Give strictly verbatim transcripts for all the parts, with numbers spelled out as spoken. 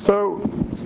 So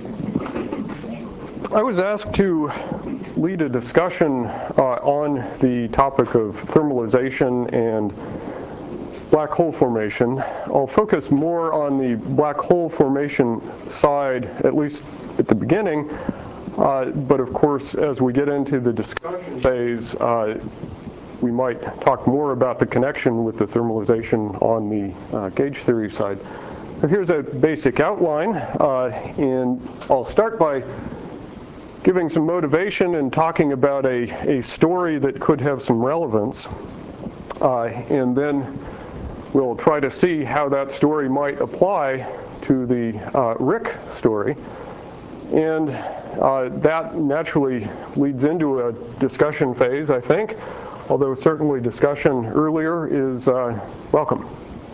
I was asked to lead a discussion uh, on the topic of thermalization and black hole formation. I'll focus more on the black hole formation side, at least at the beginning, uh, but of course as we get into the discussion phase, uh, we might talk more about the connection with the thermalization on the uh, gauge theory side. So here's a basic outline, uh, and I'll start by giving some motivation and talking about a, a story that could have some relevance, uh, and then we'll try to see how that story might apply to the uh, R I C story. And uh, that naturally leads into a discussion phase, I think, although certainly discussion earlier is uh, welcome.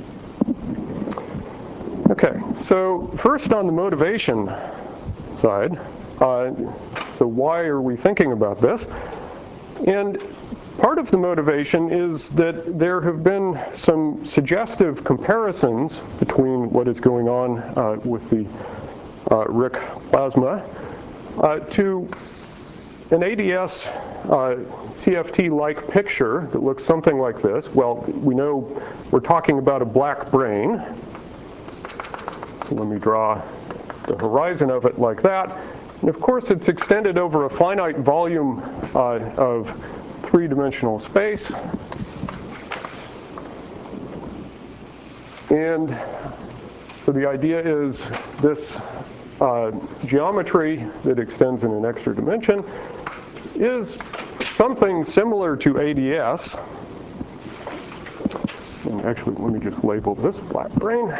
Okay, so first on the motivation side, uh, so why are we thinking about this? And part of the motivation is that there have been some suggestive comparisons between what is going on uh, with the uh, R I C plasma uh, to an A D S uh, T F T-like picture that looks something like this. Well, we know we're talking about a black brain. So let me draw the horizon of it like that. And of course, it's extended over a finite volume uh, of three-dimensional space. And so the idea is this uh, geometry that extends in an extra dimension is something similar to A D S. And actually, let me just label this black brain.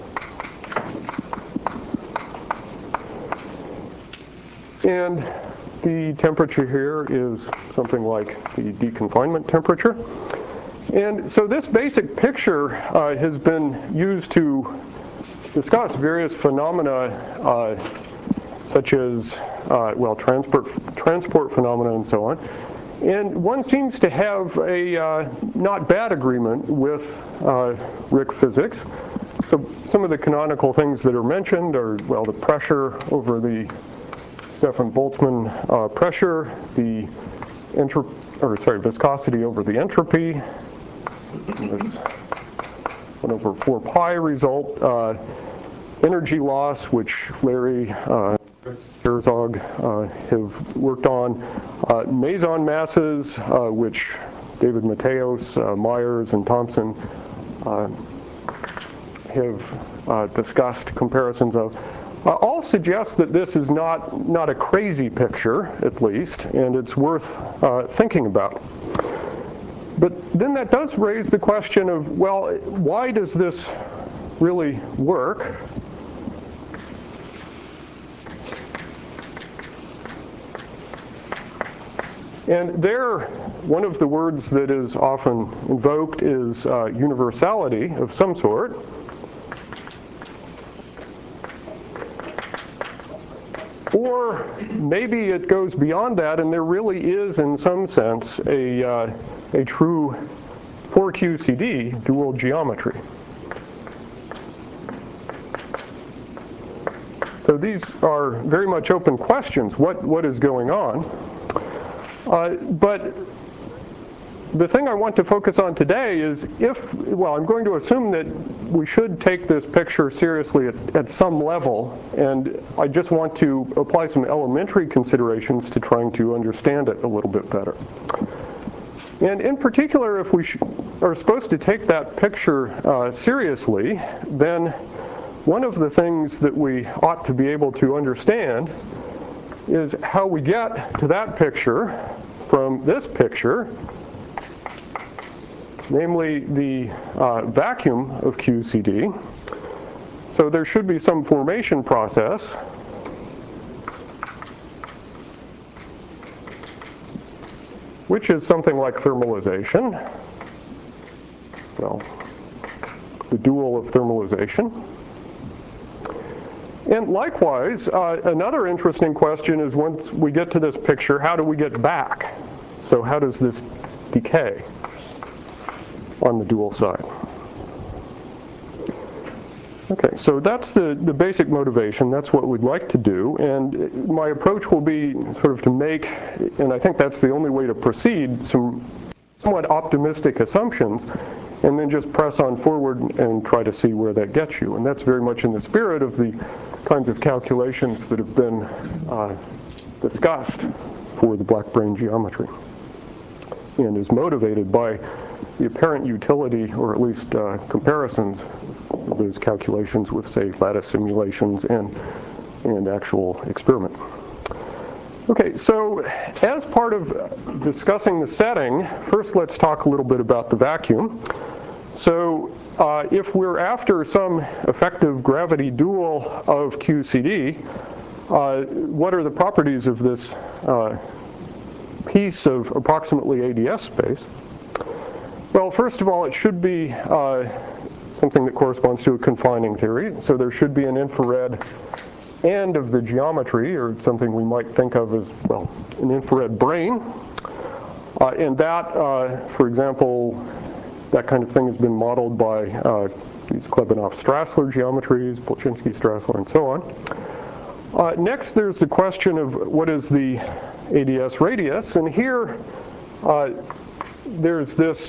And the temperature here is something like the deconfinement temperature. And so this basic picture uh, has been used to discuss various phenomena uh, such as, uh, well, transport, transport phenomena and so on. And one seems to have a uh, not bad agreement with uh, R I C physics. So some of the canonical things that are mentioned are, well, the pressure over the Stefan-Boltzmann uh, pressure, the entropy, or sorry, viscosity over the entropy, this one over four pi result, uh, energy loss, which Larry uh, Herzog uh, have worked on, uh, meson masses, uh, which David Mateos, uh, Myers, and Thompson uh, have uh, discussed comparisons of. Uh, all suggest that this is not, not a crazy picture, at least, and it's worth uh, thinking about. But then that does raise the question of, well, why does this really work? And there, one of the words that is often invoked is uh, universality of some sort. Or maybe it goes beyond that, and there really is, in some sense, a, uh, a true four Q C D dual geometry. So these are very much open questions. What, what is going on? Uh, but the thing I want to focus on today is if, well, I'm going to assume that we should take this picture seriously at, at some level, and I just want to apply some elementary considerations to trying to understand it a little bit better. And in particular, if we sh- are supposed to take that picture uh, seriously, then one of the things that we ought to be able to understand is how we get to that picture from this picture, namely the uh, vacuum of Q C D. So there should be some formation process. Which is something like thermalization. Well, the dual of thermalization. And likewise, uh, another interesting question is once we get to this picture, how do we get back? So how does this decay on the dual side? Okay, so that's the, the basic motivation. That's what we'd like to do. And my approach will be sort of to make, and I think that's the only way to proceed, some somewhat optimistic assumptions, and then just press on forward and try to see where that gets you. And that's very much in the spirit of the kinds of calculations that have been uh, discussed for the black brane geometry, and is motivated by the apparent utility, or at least uh, comparisons of those calculations with, say, lattice simulations and, and actual experiment. Okay, so as part of discussing the setting, first let's talk a little bit about the vacuum. So uh, if we're after some effective gravity dual of Q C D, uh, what are the properties of this uh, piece of approximately A D S space? Well, first of all, it should be uh, something that corresponds to a confining theory. So there should be an infrared end of the geometry, or something we might think of as, well, an infrared brane. Uh, and that, uh, for example, that kind of thing has been modeled by uh, these Klebanov-Strassler geometries, Polchinski-Strassler, and so on. Uh, next, there's the question of what is the A D S radius. And here, uh, there's this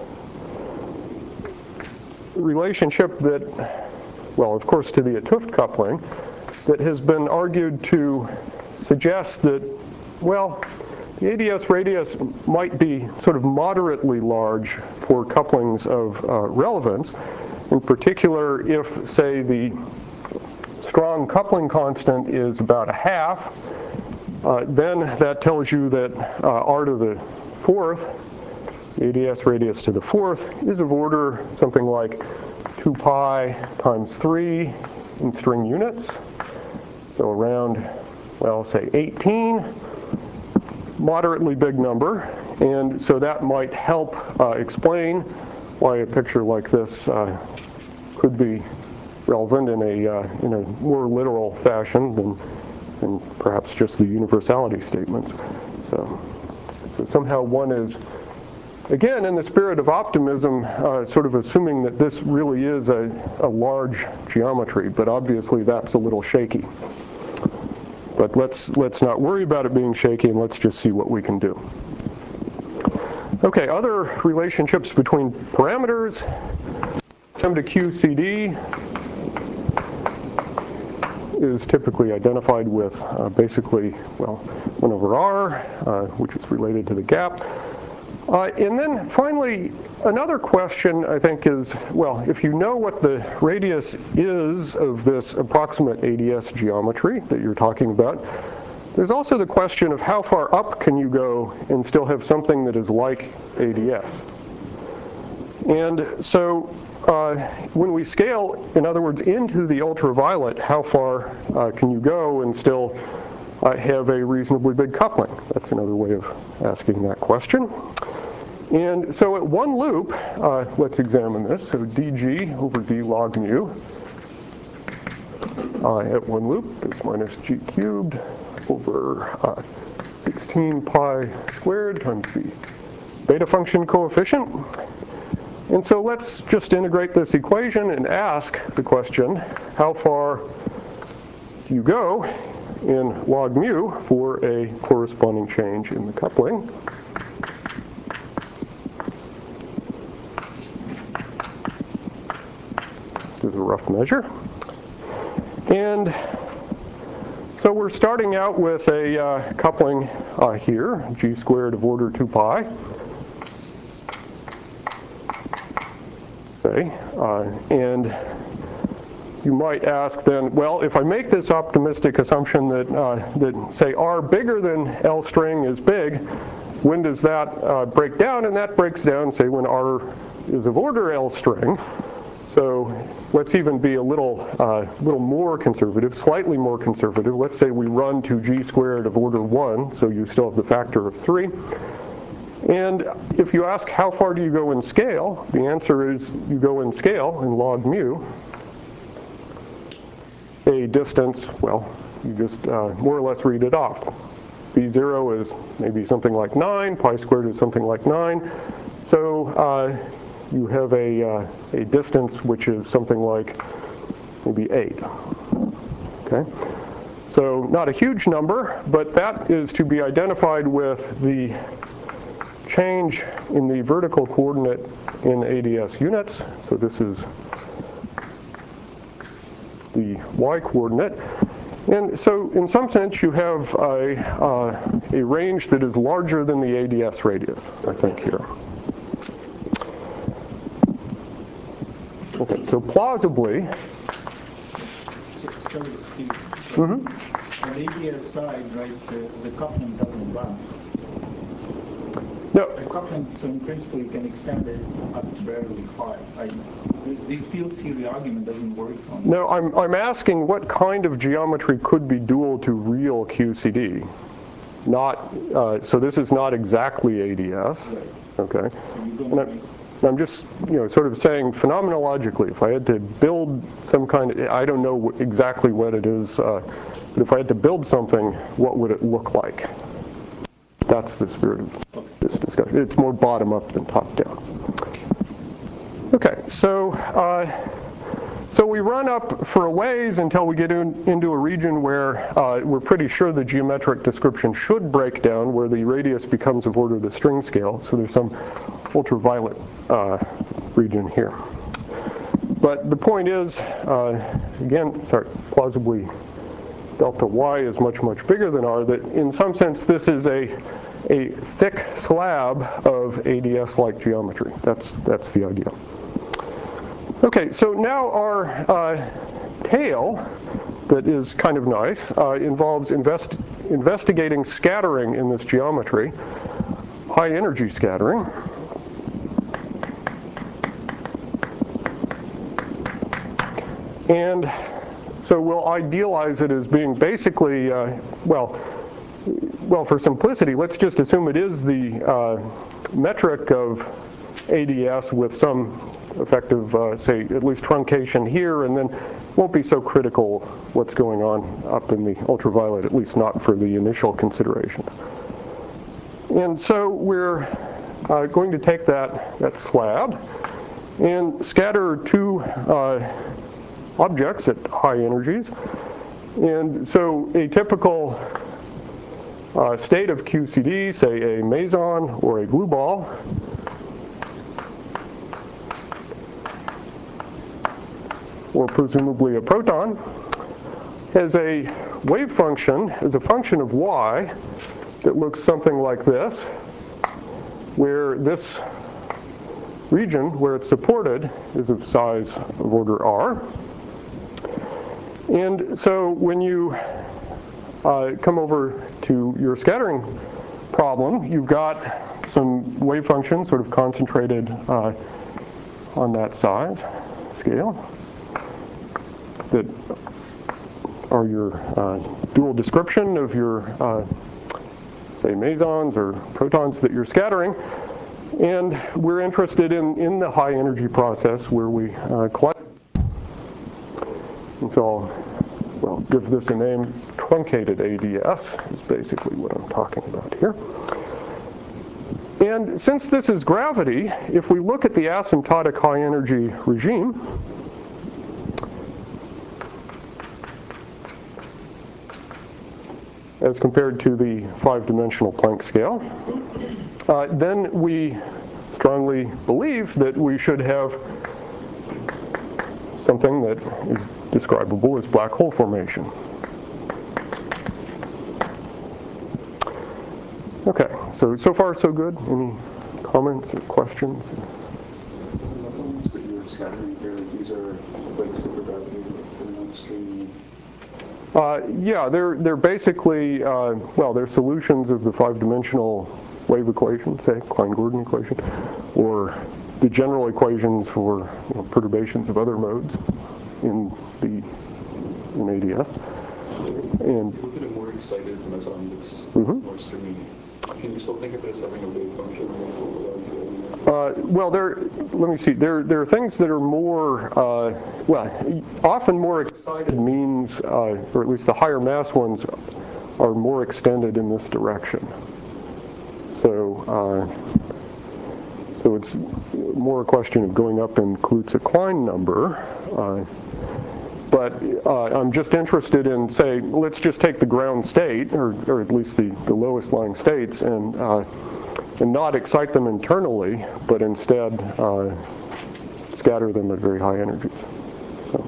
relationship that, well, of course, to the 't Hooft coupling, that has been argued to suggest that, well, the A D S radius might be sort of moderately large for couplings of uh, relevance. In particular, if, say, the strong coupling constant is about a half, uh, then that tells you that uh, r to the fourth, A D S radius to the fourth, is of order something like two pi times three in string units. So around, well, say eighteen, moderately big number. And so that might help uh, explain why a picture like this uh, could be relevant in a, uh, in a more literal fashion than, than perhaps just the universality statements. So, so somehow one is, again, in the spirit of optimism, uh, sort of assuming that this really is a, a large geometry, but obviously that's a little shaky. But let's, let's not worry about it being shaky, and let's just see what we can do. Okay, other relationships between parameters. M to Q C D is typically identified with uh, basically, well, one over r, uh, which is related to the gap. Uh, and then finally, another question, I think, is, well, if you know what the radius is of this approximate A D S geometry that you're talking about, there's also the question of how far up can you go and still have something that is like A D S. And so uh, when we scale, in other words, into the ultraviolet, how far uh, can you go and still uh, have a reasonably big coupling? That's another way of asking that question. And so at one loop, uh, let's examine this. So dg over d log mu uh, at one loop is minus g cubed over uh, sixteen pi squared times the beta function coefficient. And so let's just integrate this equation and ask the question, how far do you go in log mu for a corresponding change in the coupling? This is a rough measure. And so we're starting out with a uh, coupling uh, here, g squared of order two pi. Say, uh, and you might ask then, well, if I make this optimistic assumption that, uh, that say, r bigger than L string is big, when does that uh, break down? And that breaks down, say, when r is of order L string. So let's even be a little, uh, little more conservative, slightly more conservative. Let's say we run to g squared of order one, so you still have the factor of three. And if you ask how far do you go in scale, the answer is you go in scale in log mu. A distance, well, you just uh, more or less read it off. b zero is maybe something like nine, pi squared is something like nine. So uh, you have a, uh, a distance which is something like maybe eight. Okay? So not a huge number, but that is to be identified with the change in the vertical coordinate in A D S units. So this is the y coordinate. And so in some sense you have a, uh, a range that is larger than the A D S radius, I think, here. Okay, so plausibly, sorry, Steve. Mm-hmm. On the A D S side, right, the, the coupling doesn't run. No. The coupling, so in principle, you can extend it arbitrarily high. I, these fields here, the argument doesn't work on. No, I'm, I'm asking what kind of geometry could be dual to real Q C D. Not, uh, so this is not exactly A D S. Right. Okay. And I'm, I'm just, you know, sort of saying phenomenologically, if I had to build some kind of, I don't know exactly what it is, uh, but if I had to build something, what would it look like? That's the spirit of this discussion. It's more bottom up than top down. Okay, so uh, so we run up for a ways until we get in, into a region where uh, we're pretty sure the geometric description should break down, where the radius becomes of order the string scale. So there's some ultraviolet uh, region here. But the point is, uh, again, sorry, plausibly delta y is much, much bigger than r, that in some sense this is a, a thick slab of A D S-like geometry. That's, that's the idea. Okay, so now our uh, tail, that is kind of nice, uh, involves invest investigating scattering in this geometry, high energy scattering. And so we'll idealize it as being basically, uh, well, well, for simplicity, let's just assume it is the uh, metric of A D S with some effective, uh, say, at least truncation here, and then won't be so critical what's going on up in the ultraviolet, at least not for the initial consideration. And so we're uh, going to take that, that slab and scatter two uh, objects at high energies. And so a typical uh, state of Q C D, say a meson or a glue ball, or presumably a proton, has a wave function, as a function of y, that looks something like this, where this region where it's supported is of size of order r. And so when you uh, come over to your scattering problem, you've got some wave functions sort of concentrated uh, on that size scale that are your uh, dual description of your, uh, say, mesons or protons that you're scattering. And we're interested in, in the high energy process where we uh, collect. And so I'll, well, give this a name, truncated A D S is basically what I'm talking about here. And since this is gravity, if we look at the asymptotic high energy regime, as compared to the five-dimensional Planck scale, uh, then we strongly believe that we should have something that is describable as black hole formation. Okay, so so far so good. Any comments or questions? That you're scattering here, these are like supergravity, they're non-streamy. Uh, yeah, they're they're basically uh, well, they're solutions of the five-dimensional wave equation, say Klein-Gordon equation, or the general equations for, you know, perturbations of other modes in the in A D S. And Look at a more excited meson that's mm-hmm. more streamy. Can you still think of it as having a wave function? Uh, well, there. Let me see. There, there are things that are more, uh, well, often more excited means, uh, or at least the higher mass ones, are more extended in this direction. So, uh, so it's more a question of going up in Kaluza-Klein number. Uh, but uh, I'm just interested in, say, let's just take the ground state, or, or at least the, the lowest lying states, and, uh, and not excite them internally, but instead uh, scatter them at very high energies. So.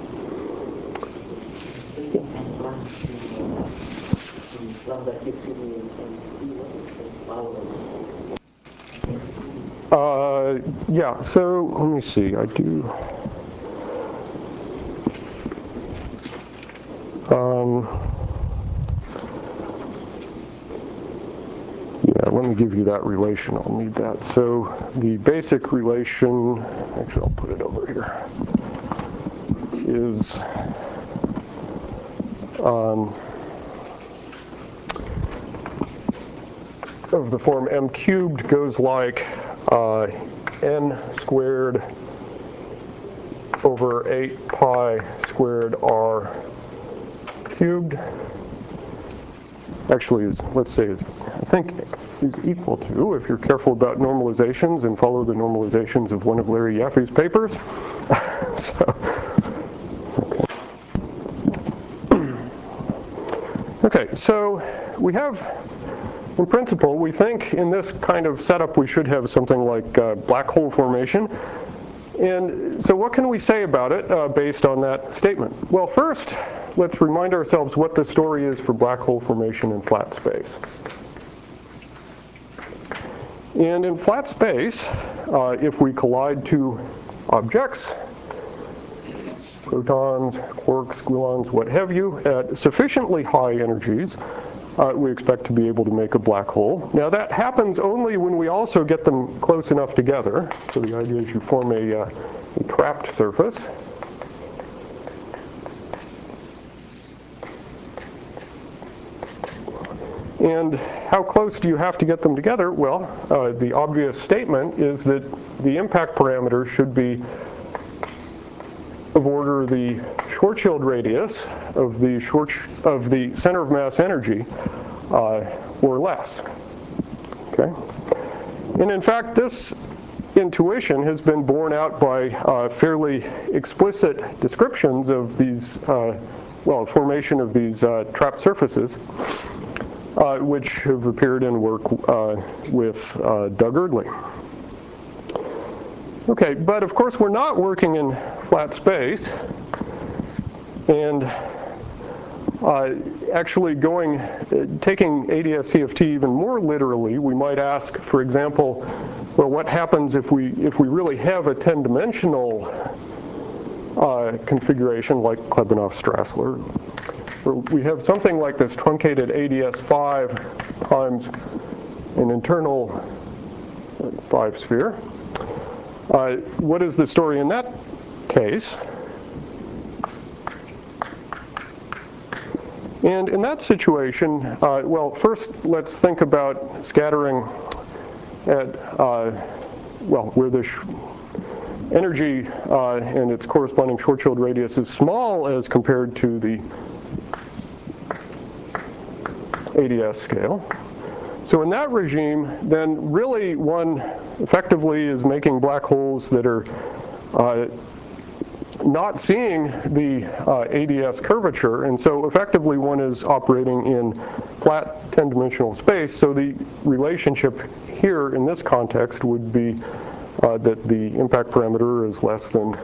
Uh, yeah, so let me see, I do, um, yeah, let me give you that relation, I'll need that. So the basic relation, actually I'll put it over here, is um, of the form m cubed goes like uh, n squared over eight pi squared r cubed. Actually, is, let's say, is, I think is equal to, if you're careful about normalizations and follow the normalizations of one of Larry Yaffe's papers. so, okay. okay, so we have, in principle, we think in this kind of setup we should have something like uh, black hole formation. And so what can we say about it uh, based on that statement? Well, first, let's remind ourselves what the story is for black hole formation in flat space. And in flat space, uh, if we collide two objects, protons, quarks, gluons, what have you, at sufficiently high energies, Uh, we expect to be able to make a black hole. Now that happens only when we also get them close enough together. So the idea is you form a, uh, a trapped surface. And how close do you have to get them together? Well, uh, the obvious statement is that the impact parameter should be of order the Schwarzschild radius of the short of the center of mass energy, uh, or less. Okay, and in fact, this intuition has been borne out by uh, fairly explicit descriptions of these, uh, well, formation of these uh, trapped surfaces, uh, which have appeared in work uh, with uh, Doug Eardley. Okay, but of course we're not working in flat space, and uh, actually going, uh, taking A D S C F T even more literally, we might ask, for example, well, what happens if we if we really have a ten-dimensional uh, configuration like Klebanov-Strassler? We have something like this truncated A D S five times an internal five sphere. Uh, what is the story in that case? And in that situation, uh, well, first let's think about scattering at, uh, well, where the sh energy uh, and its corresponding Schwarzschild radius is small as compared to the A D S scale. So in that regime, then really one effectively is making black holes that are uh, not seeing the uh, A D S curvature, and so effectively one is operating in flat ten-dimensional space. So the relationship here in this context would be uh, that the impact parameter is less than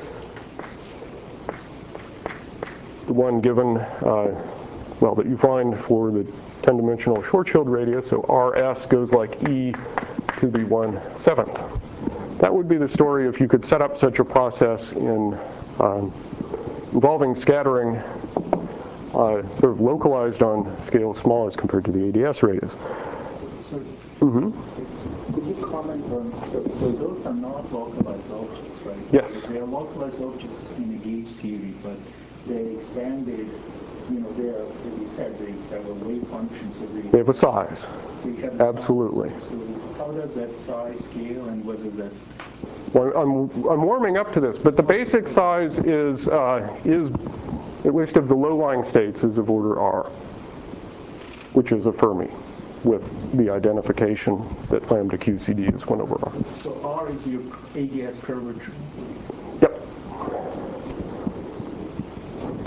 the one given, uh, well, that you find for the ten-dimensional Schwarzschild radius, so R S goes like e to the one seventh. That would be the story if you could set up such a process in um, involving scattering uh, sort of localized on scale small as compared to the A D S radius. So, mm-hmm. Could you comment on, so, so those are not localized objects, right? Yes. They are localized objects in the gauge theory, but they extended, you know, they are, as you said, they have a wave function, so they, They have a size. they have a Absolutely. size. So how does that size scale, and what does that? Well, I'm, I'm warming up to this, but the basic size is, uh, is, at least of the low-lying states, is of order R, which is a Fermi with the identification that lambda Q C D is one over R. So R is your A D S curvature. Yep.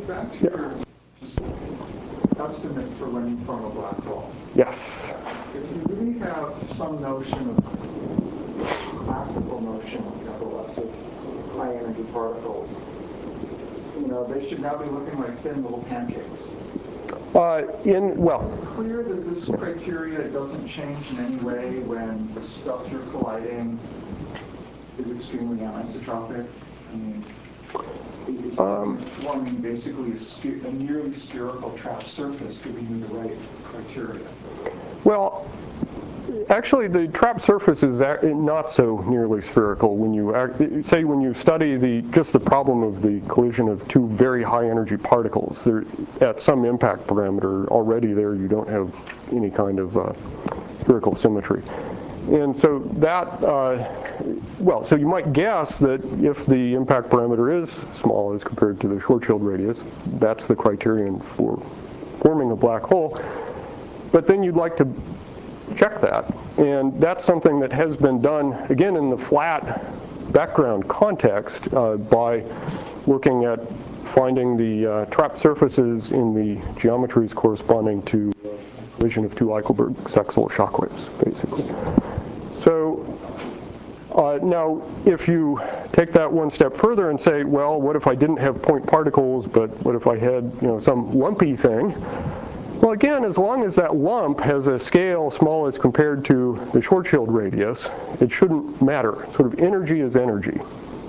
back to Yeah. your just estimate for when you form a black hole. Yes. If you really have some notion of, practical notion, nevertheless, of high energy particles, you know, they should now be looking like thin little pancakes. Uh, in, well, Clear that this criteria doesn't change in any way when the stuff you're colliding is extremely anisotropic. I mean, it's Um, forming basically a, spe- a nearly spherical trap surface, giving you the right criteria. well, actually, the trap surface is ac- not so nearly spherical when you act, say when you study the just the problem of the collision of two very high energy particles. They're at some impact parameter already there. You don't have any kind of uh, spherical symmetry, and so that uh, well, so you might guess that if the impact parameter is small as compared to the Schwarzschild radius, that's the criterion for forming a black hole. But then you'd like to check that. And that's something that has been done, again, in the flat background context uh, by looking at finding the uh, trapped surfaces in the geometries corresponding to collision of two Eichelberg-Sechsel shock waves, basically. So uh, now, if you take that one step further and say, well, what if I didn't have point particles, but what if I had, you know, some lumpy thing? Well, again, as long as that lump has a scale small as compared to the Schwarzschild radius, it shouldn't matter. Sort of energy is energy.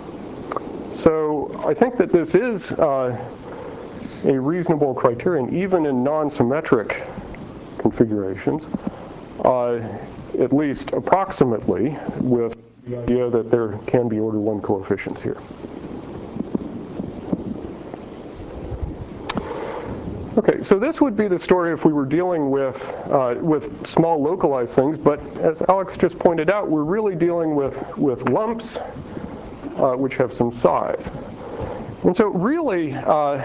So I think that this is uh, a reasonable criterion, even in non-symmetric configurations, uh, at least approximately, with the idea that there can be order one coefficients here. Okay, so this would be the story if we were dealing with, uh, with small localized things, but as Alex just pointed out, we're really dealing with, with lumps uh, which have some size. And so really, uh,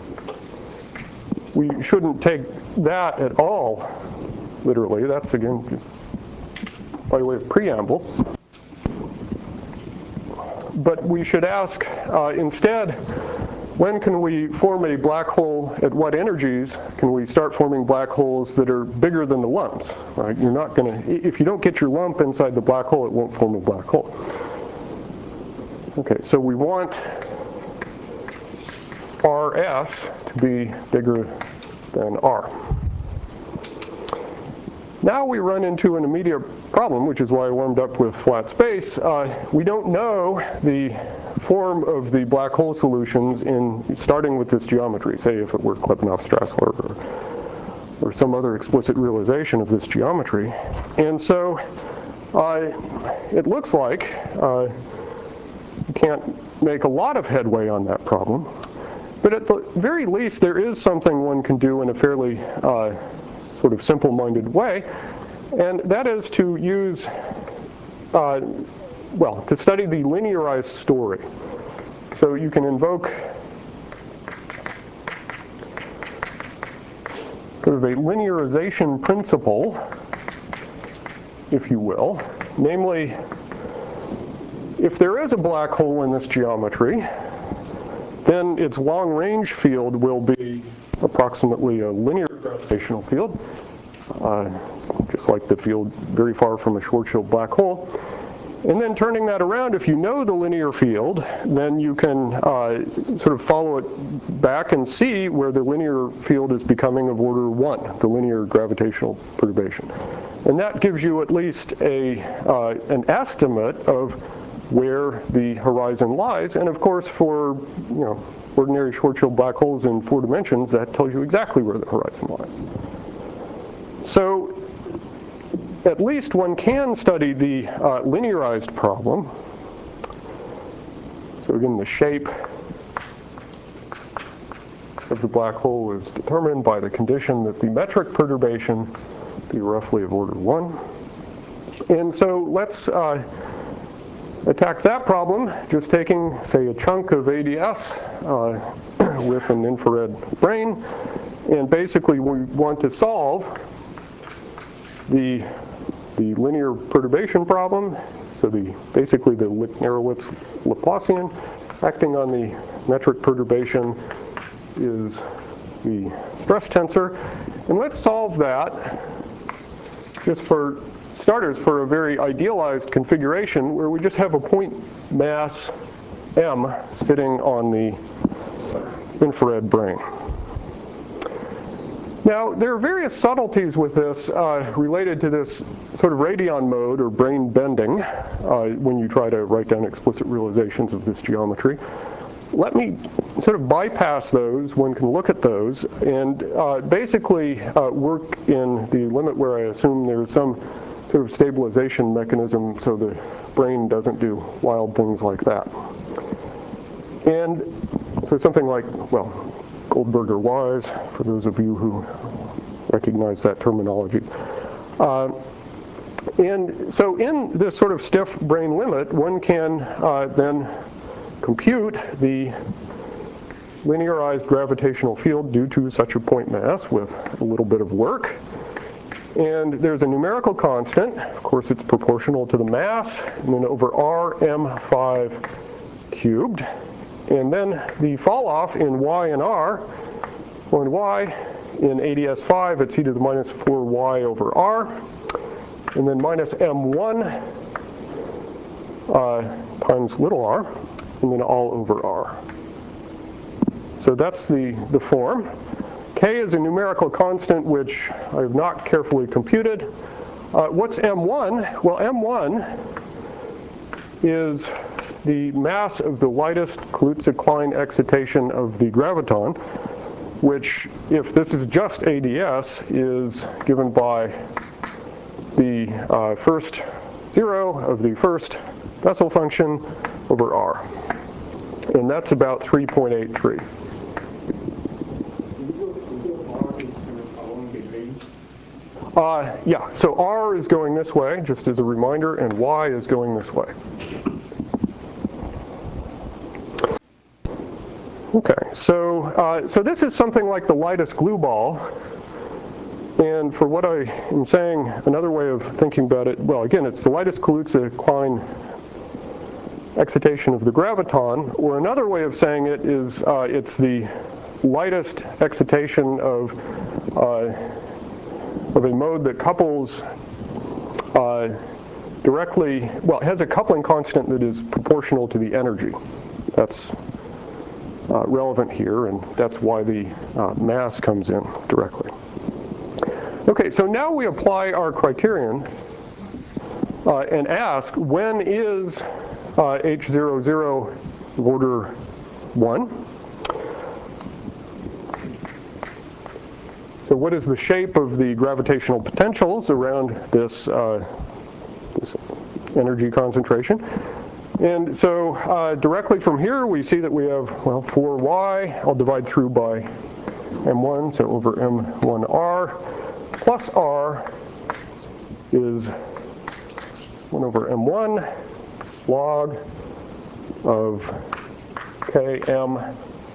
we shouldn't take that at all literally. That's, again, just by way of preamble. But we should ask uh, instead, when can we form a black hole, at what energies can we start forming black holes that are bigger than the lumps? Right? You're not going to, if you don't get your lump inside the black hole, it won't form a black hole. Okay, so we want R S to be bigger than R. Now we run into an immediate problem, which is why I warmed up with flat space. Uh, we don't know the form of the black hole solutions in starting with this geometry, say if it were Klebanov-Strassler or, or some other explicit realization of this geometry. And so uh, it looks like uh, you can't make a lot of headway on that problem. But at the very least, there is something one can do in a fairly uh, sort of simple-minded way, and that is to use, uh, well, to study the linearized story. So you can invoke sort of a linearization principle, if you will. Namely, if there is a black hole in this geometry, then its long-range field will be approximately a linear gravitational field, uh, just like the field very far from a Schwarzschild black hole. And then turning that around, if you know the linear field, then you can uh, sort of follow it back and see where the linear field is becoming of order one, the linear gravitational perturbation. And that gives you at least a, uh, an estimate of where the horizon lies. And of course, for you know ordinary Schwarzschild black holes in four dimensions, that tells you exactly where the horizon lies. So at least one can study the uh, linearized problem. So again, the shape of the black hole is determined by the condition that the metric perturbation be roughly of order one. And so let's uh, attack that problem, just taking, say, a chunk of A D S uh, with an infrared brain. And basically, we want to solve the, the linear perturbation problem. So the, basically the Lick-Narowitz Laplacian acting on the metric perturbation is the stress tensor. And let's solve that just for starters for a very idealized configuration where we just have a point mass m sitting on the infrared brane. Now, there are various subtleties with this uh, related to this sort of radion mode or brane bending uh, when you try to write down explicit realizations of this geometry. Let me sort of bypass those. One can look at those and uh, basically uh, work in the limit where I assume there's some sort of stabilization mechanism so the brane doesn't do wild things like that. And so something like, well, Goldberger Wise, for those of you who recognize that terminology. Uh, and so in this sort of stiff brane limit, one can uh, then compute the linearized gravitational field due to such a point mass with a little bit of work. And there's a numerical constant. Of course, it's proportional to the mass, and then over R m five cubed. And then the fall off in y and r, well, in y, in A D S five, it's e to the minus four y over r, and then minus m one uh, times little r, and then all over r. So that's the, the form. K is a numerical constant which I have not carefully computed. Uh, what's m one? Well, m one is the mass of the lightest Kaluza-Klein excitation of the graviton, which, if this is just A D S, is given by the uh, first zero of the first Bessel function over R. And that's about three point eight three. Uh, yeah, so R is going this way, just as a reminder, and Y is going this way. Okay, so uh, so this is something like the lightest glue ball. And for what I am saying, another way of thinking about it, well, again, it's the lightest Kaluza-Klein excitation of the graviton, or another way of saying it is uh, it's the lightest excitation of uh, of a mode that couples uh, directly, well, it has a coupling constant that is proportional to the energy. That's uh, relevant here, and that's why the uh, mass comes in directly. Okay, so now we apply our criterion uh, and ask, when is uh, H zero zero of order one? So what is the shape of the gravitational potentials around this, uh, this energy concentration? And so uh, directly from here, we see that we have, well, four y. I'll divide through by m one, so over m one r, plus r is one over m one log of km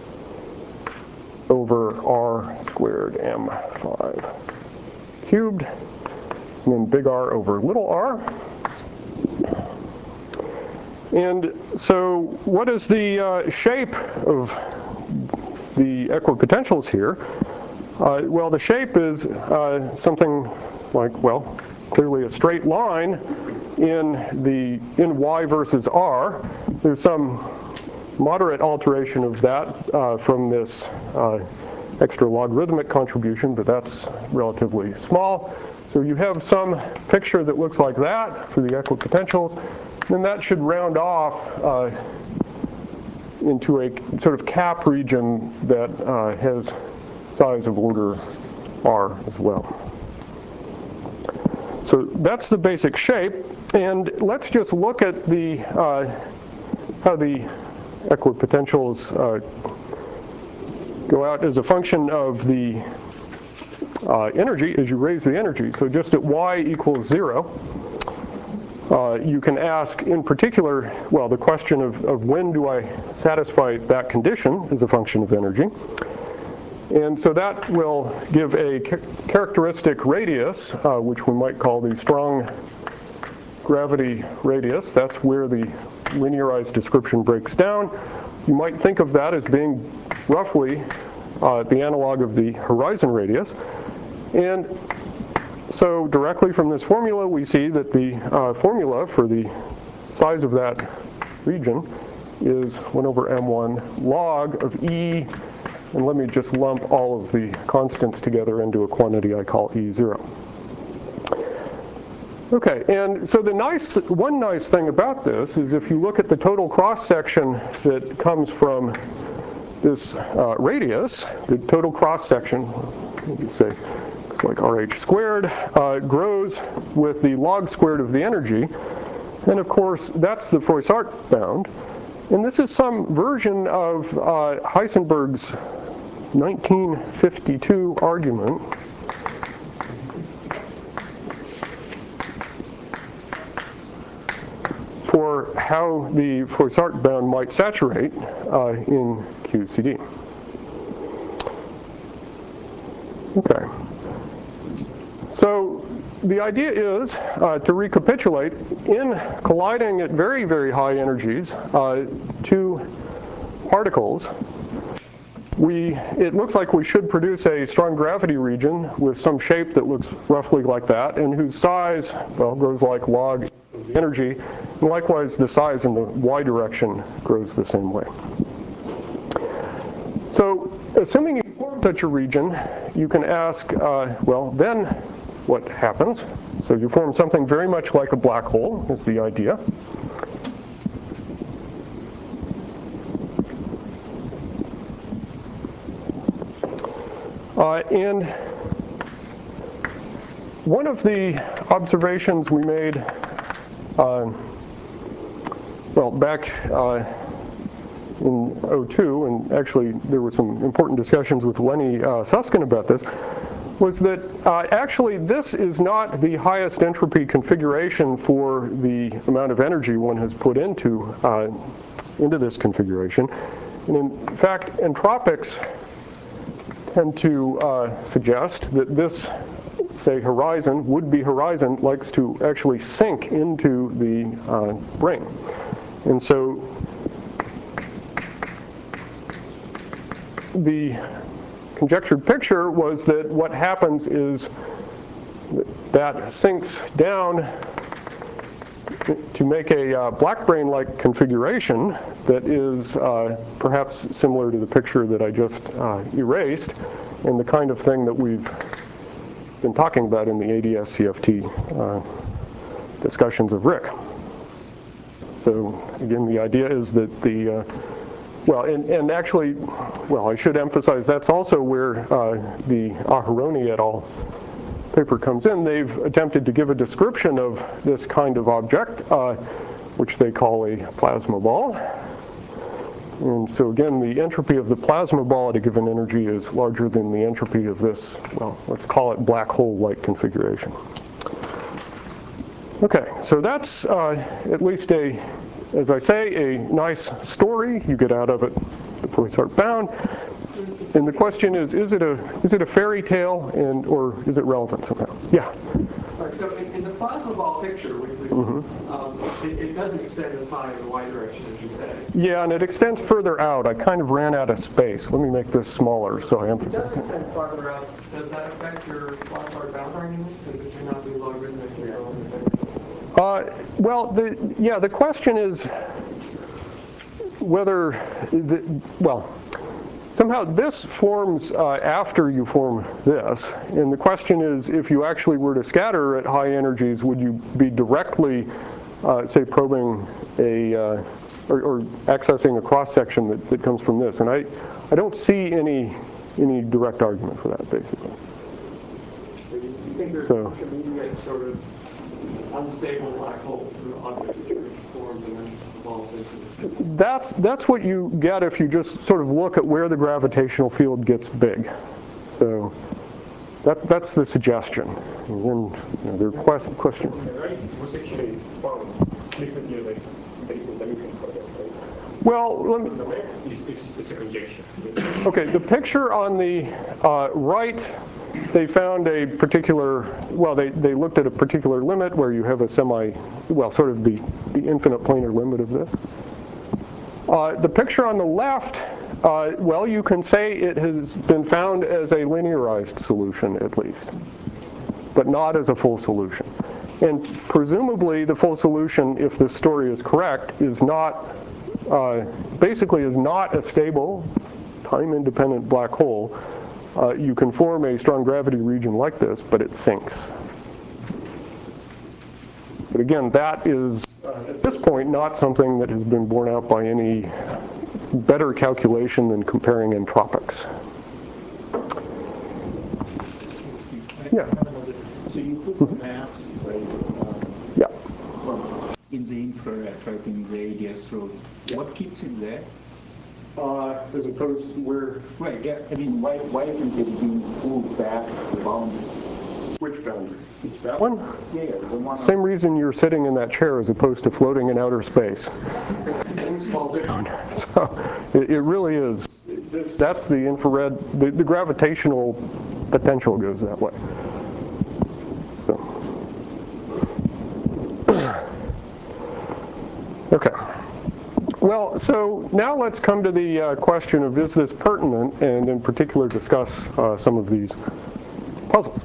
over r squared m five cubed, and then big R over little r. And so what is the uh, shape of the equipotentials here? Uh, well, the shape is uh, something like, well, clearly a straight line in the in y versus r. There's some moderate alteration of that uh, from this uh, extra logarithmic contribution, but that's relatively small. So you have some picture that looks like that for the equipotentials, and that should round off uh, into a sort of cap region that uh, has size of order r as well. So that's the basic shape, and let's just look at the uh, how the equipotentials uh, go out as a function of the uh, energy as you raise the energy. So just at y equals zero, uh, you can ask in particular, well, the question of, of when do I satisfy that condition as a function of energy. And so that will give a ca characteristic radius, uh, which we might call the strong gravity radius. That's where the linearized description breaks down. You might think of that as being roughly uh, the analog of the horizon radius. And so directly from this formula, we see that the uh, formula for the size of that region is one over m one log of E, and let me just lump all of the constants together into a quantity I call E zero. Okay, and so the nice, one nice thing about this is if you look at the total cross-section that comes from this uh, radius, the total cross-section, you could say it's like R H squared, uh, grows with the log squared of the energy. And of course, that's the Froissart bound. And this is some version of uh, Heisenberg's nineteen fifty-two argument for how the Froissart bound might saturate uh, in Q C D. Okay. So the idea is, uh, to recapitulate, in colliding at very, very high energies, uh, two particles, we, it looks like we should produce a strong gravity region with some shape that looks roughly like that, and whose size, well, grows like log energy. And likewise, the size in the y direction grows the same way. So assuming you form such a region, you can ask, uh, well, then what happens? So you form something very much like a black hole, is the idea. Uh, and one of the observations we made, uh, well, back uh, in oh two, and actually there were some important discussions with Lenny uh, Susskind about this, was that uh, actually this is not the highest entropy configuration for the amount of energy one has put into, uh, into this configuration. And in fact, entropics tend to uh, suggest that this, say, horizon, would-be horizon, likes to actually sink into the uh, brane. And so the conjectured picture was that what happens is that sinks down to make a uh, black brane-like configuration that is uh, perhaps similar to the picture that I just uh, erased, and the kind of thing that we've been talking about in the A D S C F T uh, discussions of Rick. So again, the idea is that the, uh, well, and, and actually, well, I should emphasize that's also where uh, the Aharoni et al. Paper comes in. They've attempted to give a description of this kind of object, uh, which they call a plasma ball. And so again, the entropy of the plasma ball at a given energy is larger than the entropy of this, well, let's call it black hole-like configuration. Okay, so that's uh, at least a, as I say, a nice story. You get out of it the Froissart bound. And the question is, is it a is it a fairy tale, and or is it relevant somehow? Yeah. All right, so in, in the plasma ball picture, which, which, mm-hmm. um, it, it doesn't extend as high in the y direction as you say. Yeah, and it extends further out. I kind of ran out of space. Let me make this smaller so I emphasize it. It does extend farther out. Does that affect your Froissart bound argument? Does it turn out to be logarithmically relevant? Uh, well, the yeah, the question is whether the, well. Somehow this forms uh, after you form this, and the question is, if you actually were to scatter at high energies, would you be directly, uh, say, probing a, uh, or, or accessing a cross-section that, that comes from this? And I, I don't see any, any direct argument for that, basically. So you think there's so, an intermediate sort of unstable black hole object which forms and then evolves into this? That's, that's what you get if you just sort of look at where the gravitational field gets big. So that, that's the suggestion. And then you know, there are quest questions. Right? Was actually found explicitly like there is a dilution product, right? Well, let me, On the left is, is, is a conjecture. okay, the picture on the uh, right, they found a particular, well, they, they looked at a particular limit where you have a semi, well, sort of the, the infinite planar limit of this. Uh, the picture on the left Uh, well, you can say it has been found as a linearized solution at least, but not as a full solution. And presumably the full solution, if this story is correct, is not, uh, basically is not a stable, time-independent black hole. Uh, you can form a strong gravity region like this, but it sinks. But again, that is, uh, at this point, not something that has been borne out by any better calculation than comparing entropics. Yeah. So you put the mass, right, um, Yeah. in the infrared, right, in the A D S road. What keeps it there? Uh, as opposed to where? Right, yeah, I mean, why, why isn't it being pulled back the boundary? Which boundary? That one? Yeah, yeah, the one. Same reason you're sitting in that chair as opposed to floating in outer space. Things fall down. So it, it really is. This, that's the infrared, the, the gravitational potential goes that way. So. Okay. Well, so now let's come to the uh, question of is this pertinent, and in particular discuss uh, some of these puzzles.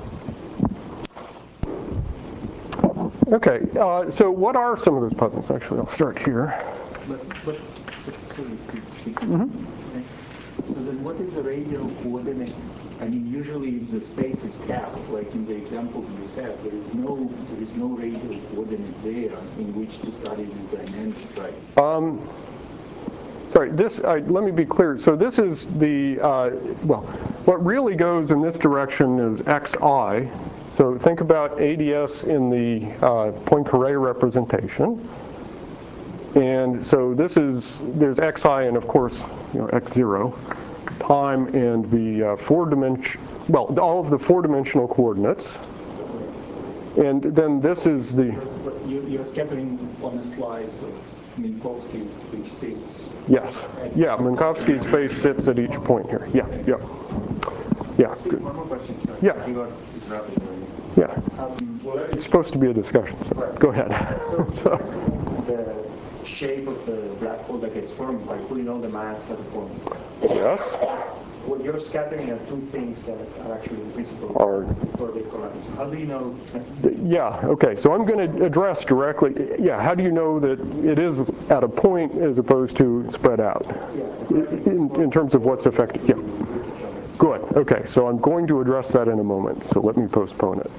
Okay, uh, so what are some of those puzzles? Actually, I'll start here. But, but, but sorry, speak, speak. Mm-hmm. So then what is the radial coordinate? I mean, usually if the space is capped, like in the examples you said, there is no, there is no radial coordinate there in which to study this dynamic, right? Um, Sorry, this, uh, let me be clear. So this is the, uh, well, what really goes in this direction is xi. So think about A D S in the uh, Poincare representation. And so this is, there's xi and of course, you know, x zero, time and the uh, four dimension, well, all of the four-dimensional coordinates. And then this is the... You're scattering on a slice of Minkowski, which sits... Yes. Yeah, Minkowski's space sits at each point here. Yeah, yeah. Yeah. Good. One more question. Yeah. You got interrupted already. Yeah. Um, well, It's supposed to be a discussion, so right. go ahead. So, the shape of the black hole that gets formed by putting all the mass at a point. Yes. Well, you're scattering at two things that are actually in principle Are- before they collapse. How do you know? Yeah, okay, so I'm going to address directly, yeah, how do you know that it is at a point as opposed to spread out? In, in terms of what's affected, yeah. Good, okay, so I'm going to address that in a moment, so let me postpone it.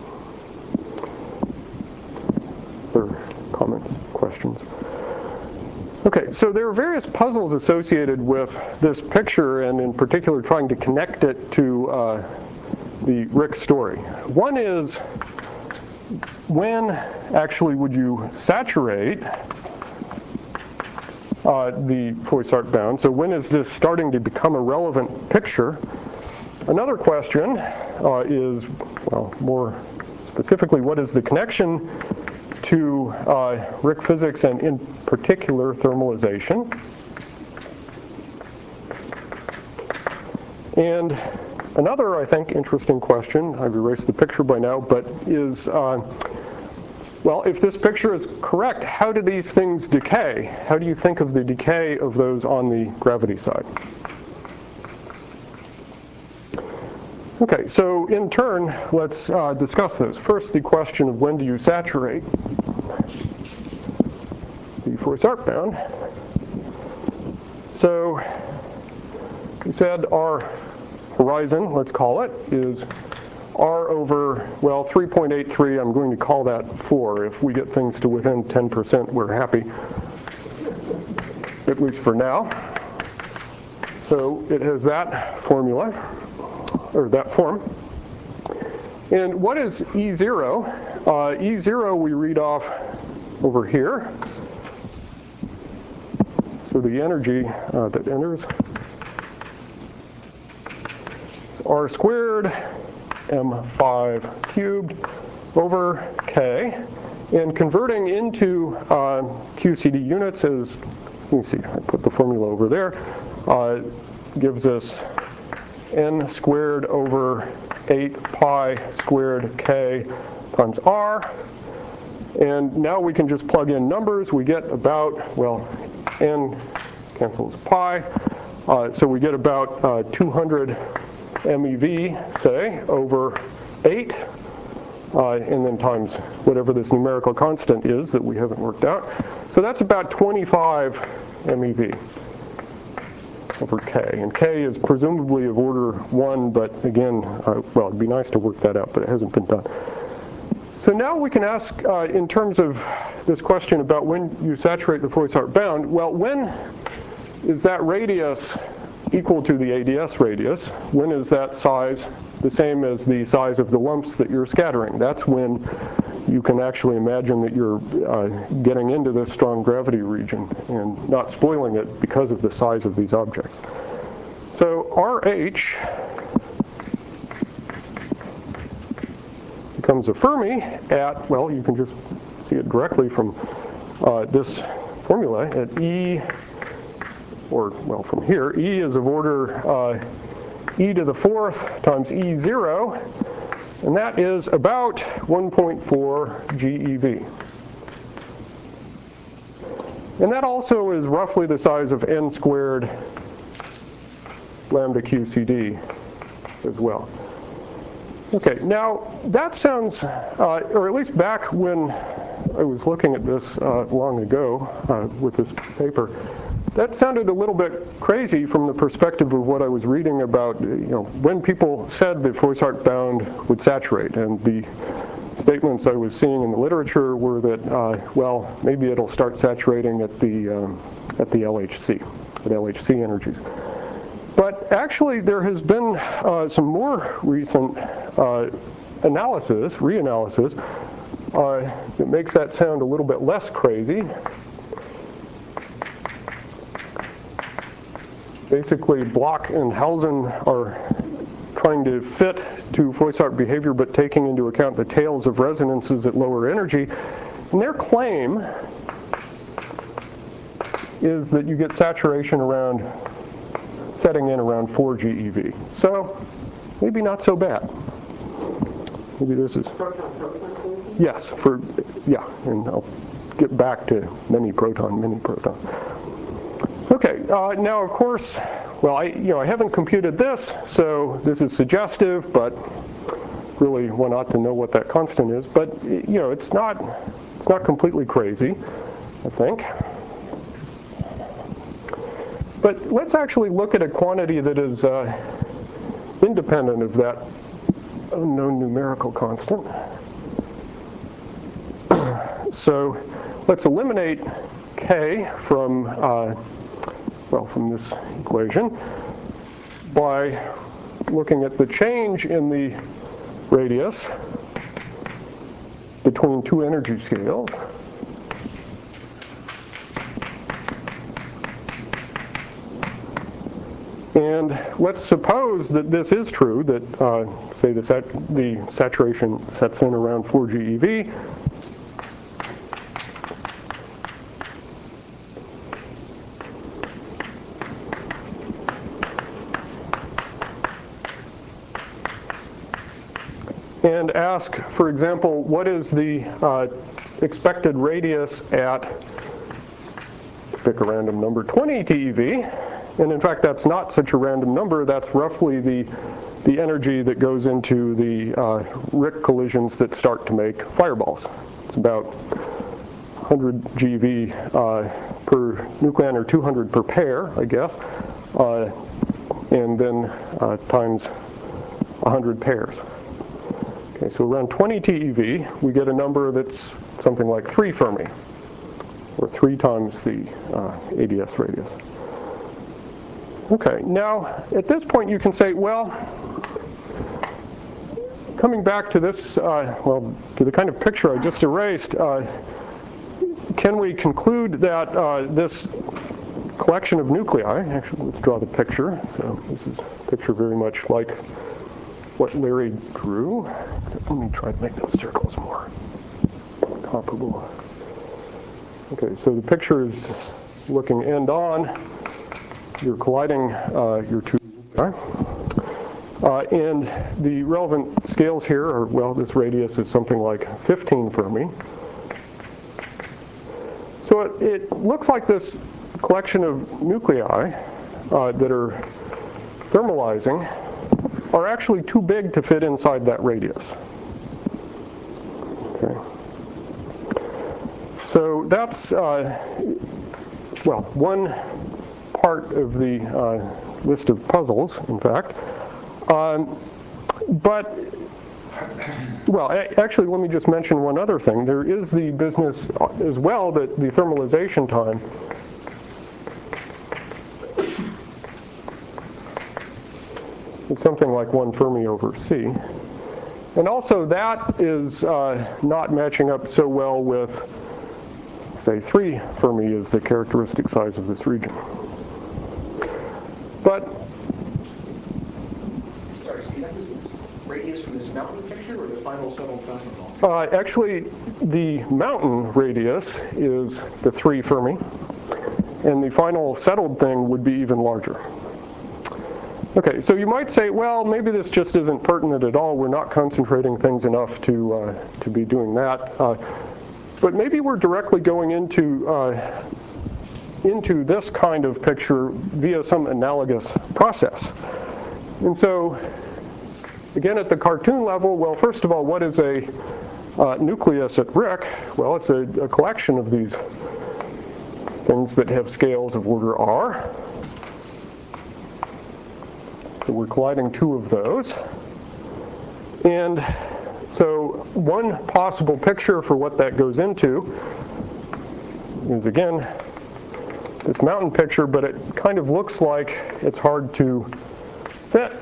Other comments, questions? Okay, so there are various puzzles associated with this picture, and in particular trying to connect it to uh, the Rick story. One is, when actually would you saturate uh, the Poisson bound? So when is this starting to become a relevant picture? Another question uh, is, well, more specifically, what is the connection to uh, Rick physics and in particular thermalization? And another, I think, interesting question, I've erased the picture by now, but is, uh, well, if this picture is correct, how do these things decay? How do you think of the decay of those on the gravity side? Okay, so in turn, let's uh, discuss those. First, the question of when do you saturate the Froissart bound. So we said our horizon, let's call it, is R over, well, three point eight three. I'm going to call that four. If we get things to within ten percent, we're happy, at least for now. So it has that formula, or that form. And what is E zero? Uh, E zero we read off over here. So the energy uh, that enters R squared M five cubed over K. And converting into uh, Q C D units is, let me see, I put the formula over there, uh, gives us N squared over eight pi squared K times R. And now we can just plug in numbers. We get about, well, N cancels pi, Uh, so we get about uh, two hundred MeV, say, over eight, uh, and then times whatever this numerical constant is that we haven't worked out. So that's about twenty-five MeV over K. And K is presumably of order one, but again, uh, well, it'd be nice to work that out, but it hasn't been done. So now we can ask, uh, in terms of this question about when you saturate the Froissart bound, well, when is that radius equal to the A D S radius? When is that size the same as the size of the lumps that you're scattering? That's when you can actually imagine that you're uh, getting into this strong gravity region and not spoiling it because of the size of these objects. So R H becomes a Fermi at, well, you can just see it directly from uh, this formula at E, or, well, from here, E is of order uh, e to the fourth times E zero, and that is about one point four GeV. And that also is roughly the size of n squared lambda Q C D as well. Okay, now that sounds, uh, or at least back when I was looking at this uh, long ago uh, with this paper, that sounded a little bit crazy from the perspective of what I was reading about, you know, when people said that Froissart bound would saturate. And the statements I was seeing in the literature were that, uh, well, maybe it'll start saturating at the, um, at the L H C, at L H C energies. But actually, there has been uh, some more recent uh, analysis, reanalysis, uh, that makes that sound a little bit less crazy. Basically, Bloch and Hausen are trying to fit to Froissart behavior, but taking into account the tails of resonances at lower energy. And their claim is that you get saturation around, setting in around four GeV. So maybe not so bad. Maybe this is, yes, for, yeah, and I'll get back to many proton, many proton. Okay, uh, now of course, well, I, you know, I haven't computed this, so this is suggestive, but really one ought to know what that constant is. But you know, it's not, it's not completely crazy, I think. But let's actually look at a quantity that is uh, independent of that unknown numerical constant. So let's eliminate K from, uh, well, from this equation by looking at the change in the radius between two energy scales. And let's suppose that this is true, that uh, say the, sat the saturation sets in around four GeV. And ask, for example, what is the uh, expected radius at, pick a random number, twenty TeV. And in fact, that's not such a random number. That's roughly the, the energy that goes into the uh, R I C collisions that start to make fireballs. It's about one hundred GeV uh, per nucleon, or two hundred per pair, I guess, uh, and then uh, times one hundred pairs. Okay, so around twenty TeV, we get a number that's something like three Fermi, or three times the uh, A D S radius. Okay, now at this point you can say, well, coming back to this, uh, well, to the kind of picture I just erased, uh, can we conclude that uh, this collection of nuclei, actually let's draw the picture, so this is a picture very much like what Larry drew. Let me try to make those circles more comparable. Okay, so the picture is looking end on. You're colliding uh, your two nuclei. Uh, and the relevant scales here are, well, this radius is something like fifteen Fermi. So it, it looks like this collection of nuclei uh, that are thermalizing are actually too big to fit inside that radius. Okay. So that's, uh, well, one part of the uh, list of puzzles, in fact. Um, but, well, a actually, let me just mention one other thing. There is the business as well that the thermalization time is something like one Fermi over C. And also that is uh, not matching up so well with, say, three Fermi is the characteristic size of this region. But, Sorry, so you have this radius from this mountain picture or the final settled time? uh, actually, the mountain radius is the three Fermi, and the final settled thing would be even larger. Okay, so you might say, well, maybe this just isn't pertinent at all. We're not concentrating things enough to, uh, to be doing that. Uh, but maybe we're directly going into, uh, into this kind of picture via some analogous process. And so, again, at the cartoon level, well, first of all, what is a uh, nucleus at R I C? Well, it's a, a collection of these things that have scales of order R. So we're colliding two of those. And so one possible picture for what that goes into is, again, this mountain picture, but it kind of looks like it's hard to fit.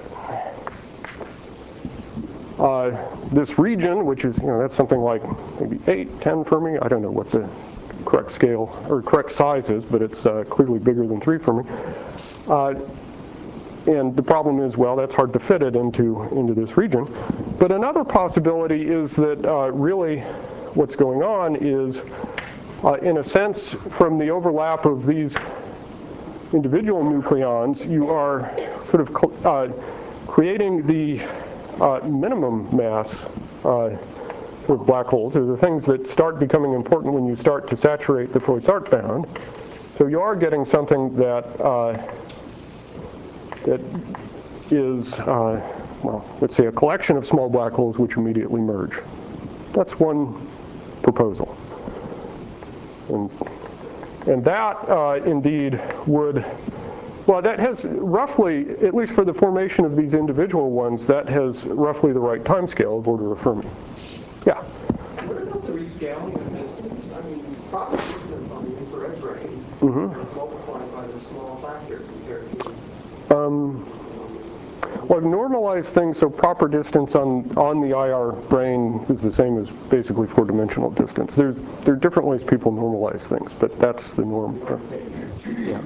Uh, this region, which is, you know, that's something like maybe eight, ten Fermi. I don't know what the correct scale or correct size is, but it's uh, clearly bigger than three Fermi. Uh, And the problem is, well, that's hard to fit it into, into this region. But another possibility is that uh, really what's going on is, uh, in a sense, from the overlap of these individual nucleons, you are sort of uh, creating the uh, minimum mass uh, sort of black holes. They're the things that start becoming important when you start to saturate the Froissart bound. So you are getting something that uh, that is, uh, well, let's say a collection of small black holes which immediately merge. That's one proposal. And, and that, uh, indeed, would, well, that has roughly, at least for the formation of these individual ones, that has roughly the right time scale of order of Fermi. Yeah? What about the rescaling of distance? I mean, proper distance on the infrared brain Mm-hmm. multiplied by the small factor compared to Um, well, I've normalized things so proper distance on, on the I R brain is the same as basically four-dimensional distance. There's, there are different ways people normalize things, but that's the norm. Yeah.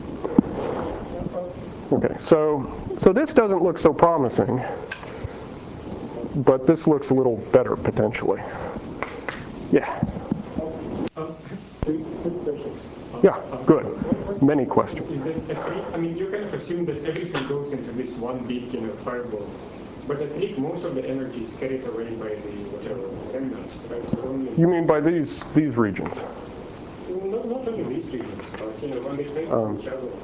Okay, so, so this doesn't look so promising, but this looks a little better potentially. Yeah. Yeah, good. Many questions. Is that a trick? I mean, you kind of assume that everything goes into this one big, you know, fireball. But at least most of the energy is carried away by the whatever remnants, right? So only You mean by these these regions? not, not only these regions, but you know, when they face Um, each other.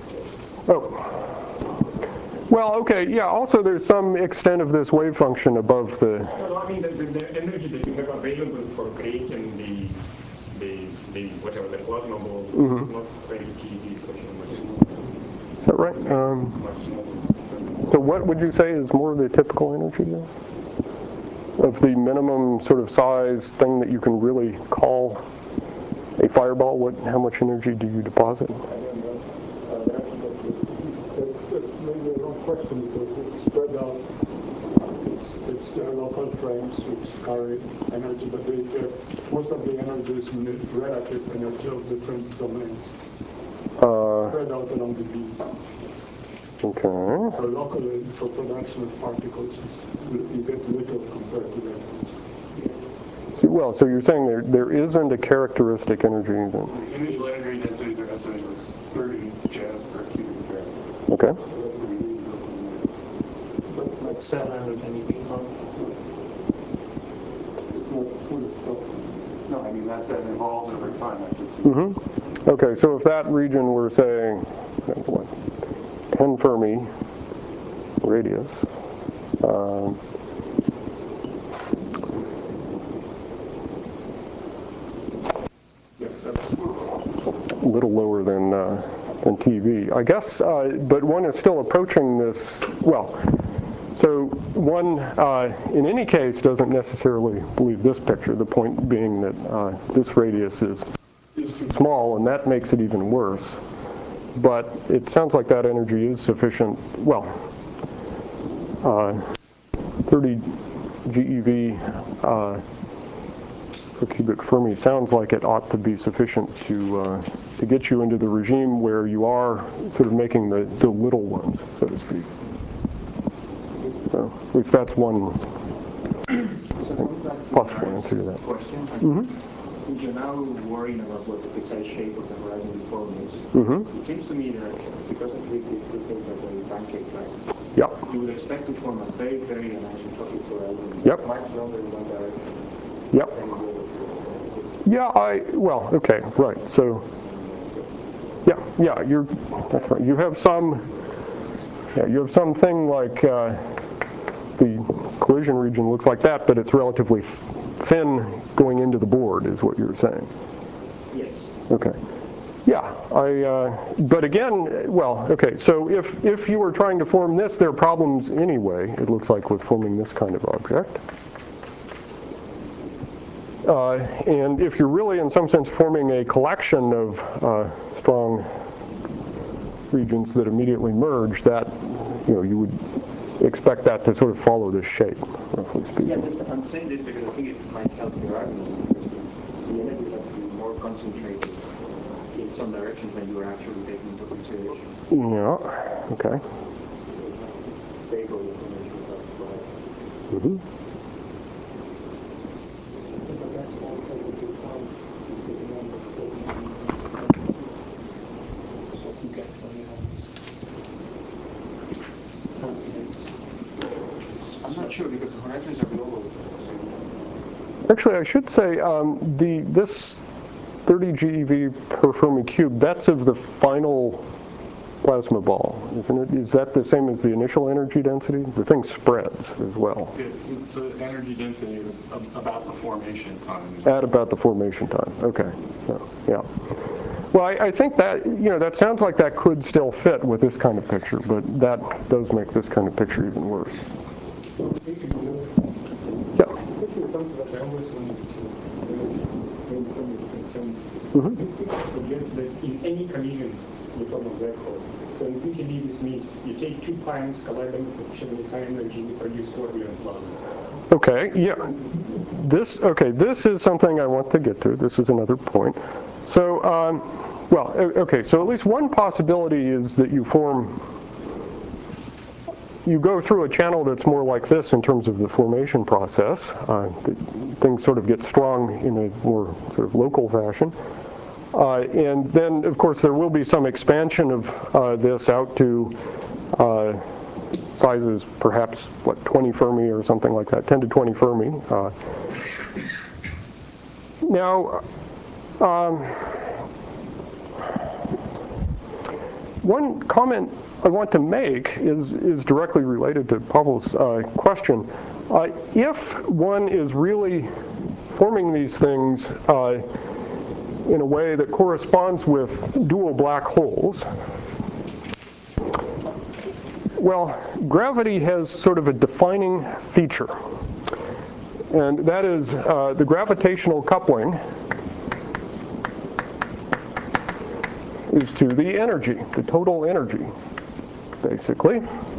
Oh. Well, okay, yeah. Also, there's some extent of this wave function above the. No, no, I mean the, the, the energy that you have available for creating the the the whatever the plasma ball Mm-hmm. is not twenty keV section, which is Is that right? Um, much smaller. so, what would you say is more of the typical energy then? Of the minimum sort of size thing that you can really call a fireball? What? How much energy do you deposit? I don't know. Uh, that's, that's, that's maybe a wrong question because it's spread out. It's, it's uh, local frames which carry energy, but they, uh, most of the energy is relative energy of different domains. Uh, Spread out along the beam. okay. So locally, for production of particles, you get little compared to that. Well, so you're saying there there isn't a characteristic energy then? The initial energy density they're estimating is thirty joules per cubic foot. Okay. Like seven hundred N E P pump. No, I mean that, that evolves over time. Mm-hmm. Okay, so if that region were saying, what, ten Fermi radius. Um, a little lower than uh, than T V, I guess. Uh, but one is still approaching this. Well, so one, uh, in any case, doesn't necessarily believe this picture. The point being that uh, this radius is is too small, and that makes it even worse. But it sounds like that energy is sufficient. Well, uh, thirty G E V uh, per cubic Fermi sounds like it ought to be sufficient to uh, to get you into the regime where you are sort of making the, the little ones, so to speak. So at least that's one possible answer to that question. Mm-hmm. Since you're now worrying about what the precise shape of the horizon form is, Mm-hmm. it seems to me that because of the things like a pancake, right? Yep. You would expect to form a very, very anisotropic horizon. Yep. Much longer in one direction. Yep. Yeah, I, well, okay, right. So, yeah, yeah, you're, that's right. You have some, yeah, you have something like uh, the collision region looks like that, but it's relatively thin going into the board, is what you're saying. Yes. Okay. Yeah, I, uh, but again, well, okay, so if, if you were trying to form this, there are problems anyway, it looks like, with forming this kind of object. Uh, and if you're really, in some sense, forming a collection of uh, strong regions that immediately merge, that, you know, you would expect that to sort of follow this shape, roughly speaking. Yeah, this, I'm saying this because I think it might help your argument. The energy has to be more concentrated in some directions than you are actually taking into consideration. Yeah, okay. Stable information about the Mm-hmm. I'm not sure because the horizons are global. Actually, I should say um, the this thirty G E V per Fermi cube, that's of the final plasma ball, isn't it? Is that the same as the initial energy density? The thing spreads as well. It's, it's the energy density is about the formation time. At about the formation time. Okay. So, yeah. Well, I, I think that, you know, that sounds like that could still fit with this kind of picture, but that does make this kind of picture even worse. Yeah. Mm-hmm. Forgets that in any collision you form a black hole. So in P C B this means you take two planets, collide them with sufficiently high energy, you produce tourbillon plasma. Okay, yeah. This, okay, this is something I want to get to. This is another point. So, um, well, okay, so at least one possibility is that you form, you go through a channel that's more like this in terms of the formation process. Uh, things sort of get strong in a more sort of local fashion. Uh, and then, of course, there will be some expansion of uh, this out to uh, sizes perhaps, what, twenty Fermi or something like that, ten to twenty Fermi. Uh, now, um, one comment I want to make is, is directly related to Pavel's uh, question. Uh, if one is really forming these things uh, in a way that corresponds with dual black holes, well, gravity has sort of a defining feature, and that is uh, the gravitational coupling is to the energy, the total energy, basically,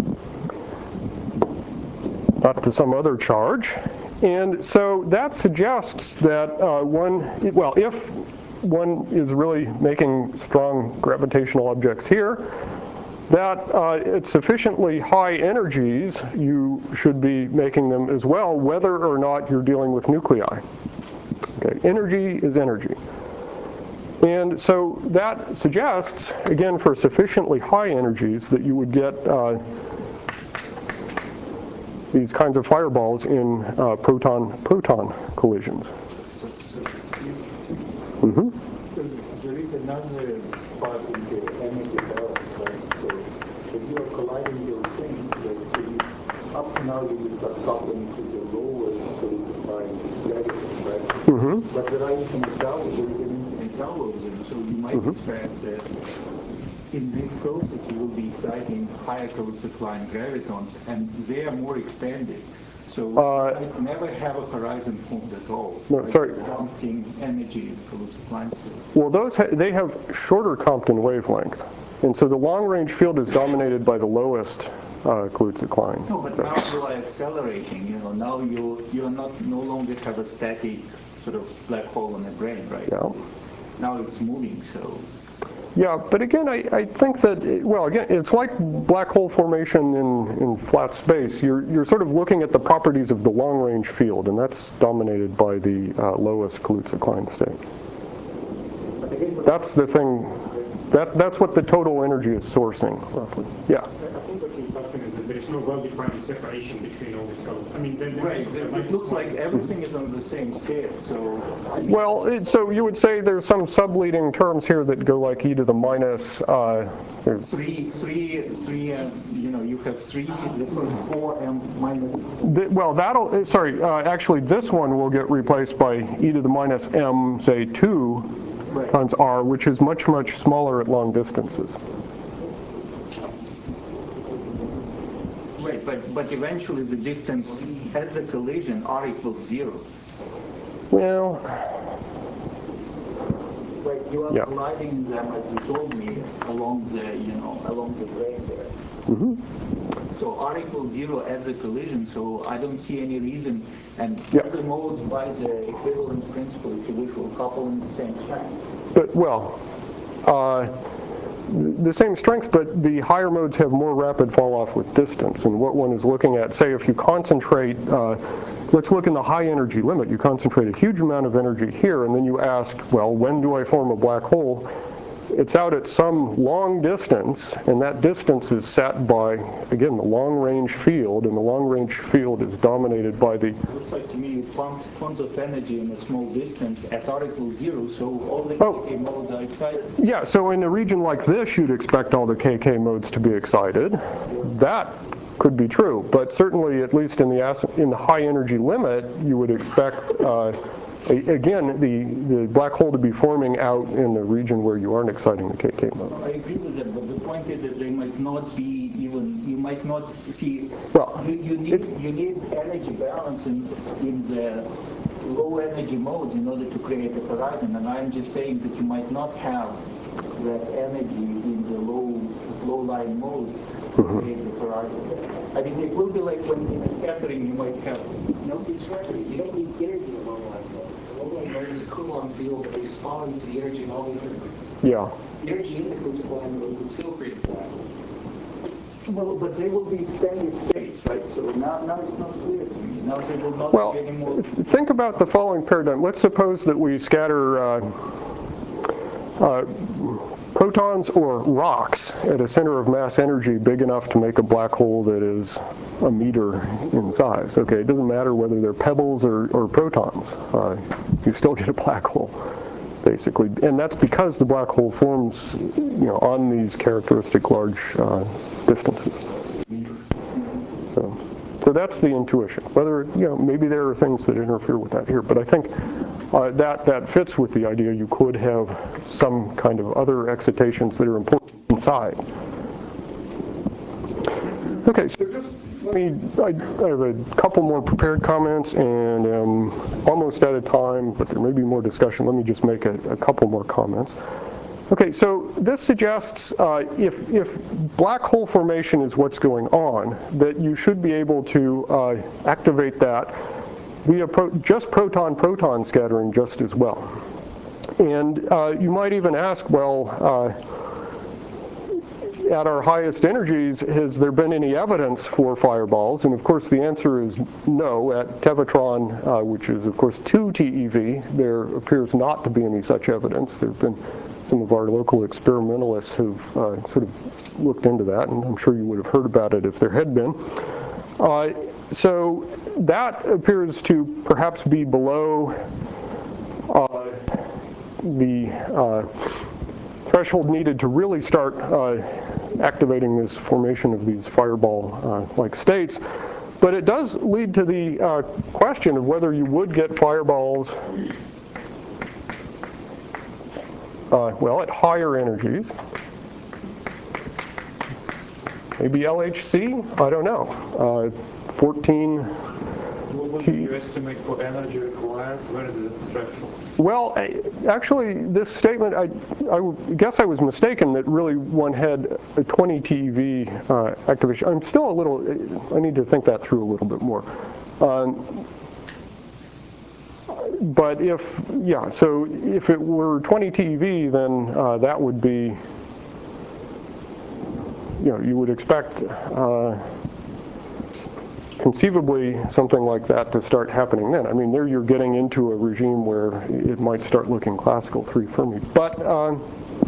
not to some other charge. And so that suggests that uh, one, well, if one is really making strong gravitational objects here, that uh, at sufficiently high energies, you should be making them as well, whether or not you're dealing with nuclei. Okay, energy is energy. And so that suggests, again, for sufficiently high energies, that you would get uh, these kinds of fireballs in uh, proton-proton collisions. So, so, Mm-hmm. so there is another part in the energy balance, right? So if you up to now you just got coupling to the lowest defined gradient, right? Mm-hmm. But the right in the downward, so you can And downloads them, so you might Mm-hmm. expect that in this process you will be exciting higher Kaluza-Klein gravitons, and they are more extended. So Uh, you might never have a horizon point at all. No, Like sorry. it's dumping energy in Kaluza-Klein state. Well, those ha they have shorter Compton wavelength, and so the long-range field is dominated by the lowest uh, Kaluza-Klein. No, but now you are accelerating. You know, now you you are not no longer have a static sort of black hole in the brain, right? Yeah. Now it's moving, so. Yeah, but again, I, I think that, well, again, it's like black hole formation in, in flat space. You're, you're sort of looking at the properties of the long-range field, and that's dominated by the uh, lowest Kaluza-Klein state. That's the thing, that, that's what the total energy is sourcing, roughly. Yeah. I think what he's asking is that there's no well-defined separation between all these colors. I mean, then Right. It looks like everything is on the same scale, so. Well, it, so you would say there's some subleading terms here that go like e to the minus. Uh, there's Three, three, three, uh, you know, you have three, this is four m minus. th well, that'll, uh, sorry, uh, actually this one will get replaced by e to the minus m, say two Right. times r, which is much, much smaller at long distances. Right, but, but eventually the distance at the collision, r equals zero. Well, Right, you are Yeah. colliding them, as you told me, along the, you know, along the grain there. Mm-hmm. So r equals zero at the collision, so I don't see any reason, and Yeah. other modes by the equivalent principle, if you wish, will couple in the same strength. but, well, uh, the same strength, but the higher modes have more rapid fall off with distance. And what one is looking at, say if you concentrate, uh, let's look in the high energy limit, you concentrate a huge amount of energy here, and then you ask, well, when do I form a black hole? It's out at some long distance, and that distance is set by, again, the long-range field, and the long-range field is dominated by the. Looks like to me you pumped tons of energy in a small distance at r equals zero, so all the Oh. K K modes are excited. Yeah, so in a region like this, you'd expect all the K K modes to be excited. That could be true, but certainly, at least in the as- in the high energy limit, you would expect, uh, a- again, the, the black hole to be forming out in the region where you aren't exciting the K K mode. I agree with that, but the point is that they might not be even, you might not see, Well, you, you need you need energy balance in, in the low energy modes in order to create a horizon, and I'm just saying that you might not have that energy in the low low lying modes to create the horizon. I mean, it will be like when in a scattering you might have. No, exactly. You don't need energy in a low-lying mode. The low-lying mode is a Coulomb field that responds to the energy in all the other modes. Yeah. The energy in the Kaluza-Klein mode would still create a black hole. Well, but they will be extended states, right? So now, now it's not clear to me. Now they will not Well, be any more. think about the following paradigm. Let's suppose that we scatter uh, uh, protons or rocks at a center of mass energy big enough to make a black hole that is a meter in size. Okay, it doesn't matter whether they're pebbles or, or protons. Uh, you still get a black hole, basically. And that's because the black hole forms, you know, on these characteristic large uh, distances. So, so that's the intuition. Whether, you know, maybe there are things that interfere with that here, but I think uh, that, that fits with the idea you could have some kind of other excitations that are important inside. Okay, so just let me, I, I have a couple more prepared comments and I'm almost out of time, but there may be more discussion. Let me just make a, a couple more comments. Okay, so this suggests uh, if, if black hole formation is what's going on, that you should be able to uh, activate that via pro just proton-proton scattering just as well. And uh, you might even ask, well, uh, at our highest energies, has there been any evidence for fireballs? And of course the answer is no. At Tevatron, uh, which is of course two T E V, there appears not to be any such evidence. There have been some of our local experimentalists who've uh, sort of looked into that, and I'm sure you would have heard about it if there had been. Uh, so that appears to perhaps be below uh, the uh, threshold needed to really start uh, activating this formation of these fireball-like states. but it does lead to the uh, question of whether you would get fireballs, uh, well, at higher energies. Maybe L H C? I don't know. Uh, fourteen. What would you estimate for energy required? Where is the threshold? Well, I- actually, this statement, I, I w- guess I was mistaken that really one had a twenty T eV uh, activation. I'm still a little, I need to think that through a little bit more. Um, but if, yeah, so if it were twenty T eV, then uh, that would be, you know, you would expect uh, conceivably something like that to start happening then. I mean, there you're getting into a regime where it might start looking classical three Fermi. But, uh,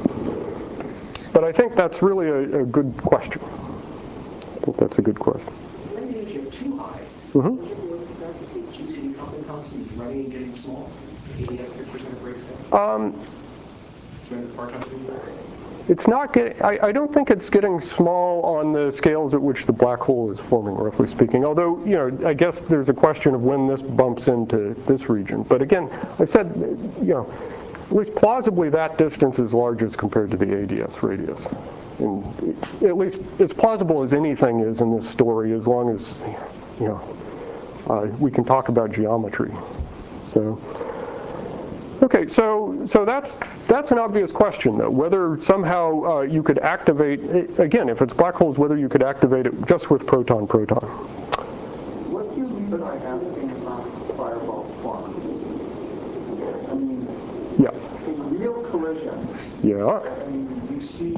but I think that's really a, a good question. I think that's a good question. When you get too high, Mm-hmm. would you ever look at that, the Q C D coupling constant is running and getting small? A D S picture kind of breaks down? Um, During the far constant units? It's not getting, I, I don't think it's getting small on the scales at which the black hole is forming, roughly speaking. Although, you know, I guess there's a question of when this bumps into this region. But again, I said, you know, at least plausibly that distance is large as compared to the A D S radius. And at least as plausible as anything is in this story, as long as, you know, uh, we can talk about geometry. So. Okay, so so that's that's an obvious question, though. Whether somehow uh, you could activate, again, if it's black holes, whether you could activate it just with proton-proton. What do you mean by asking about fireball form? I mean, Yeah. in real collision, Yeah. I mean, you see,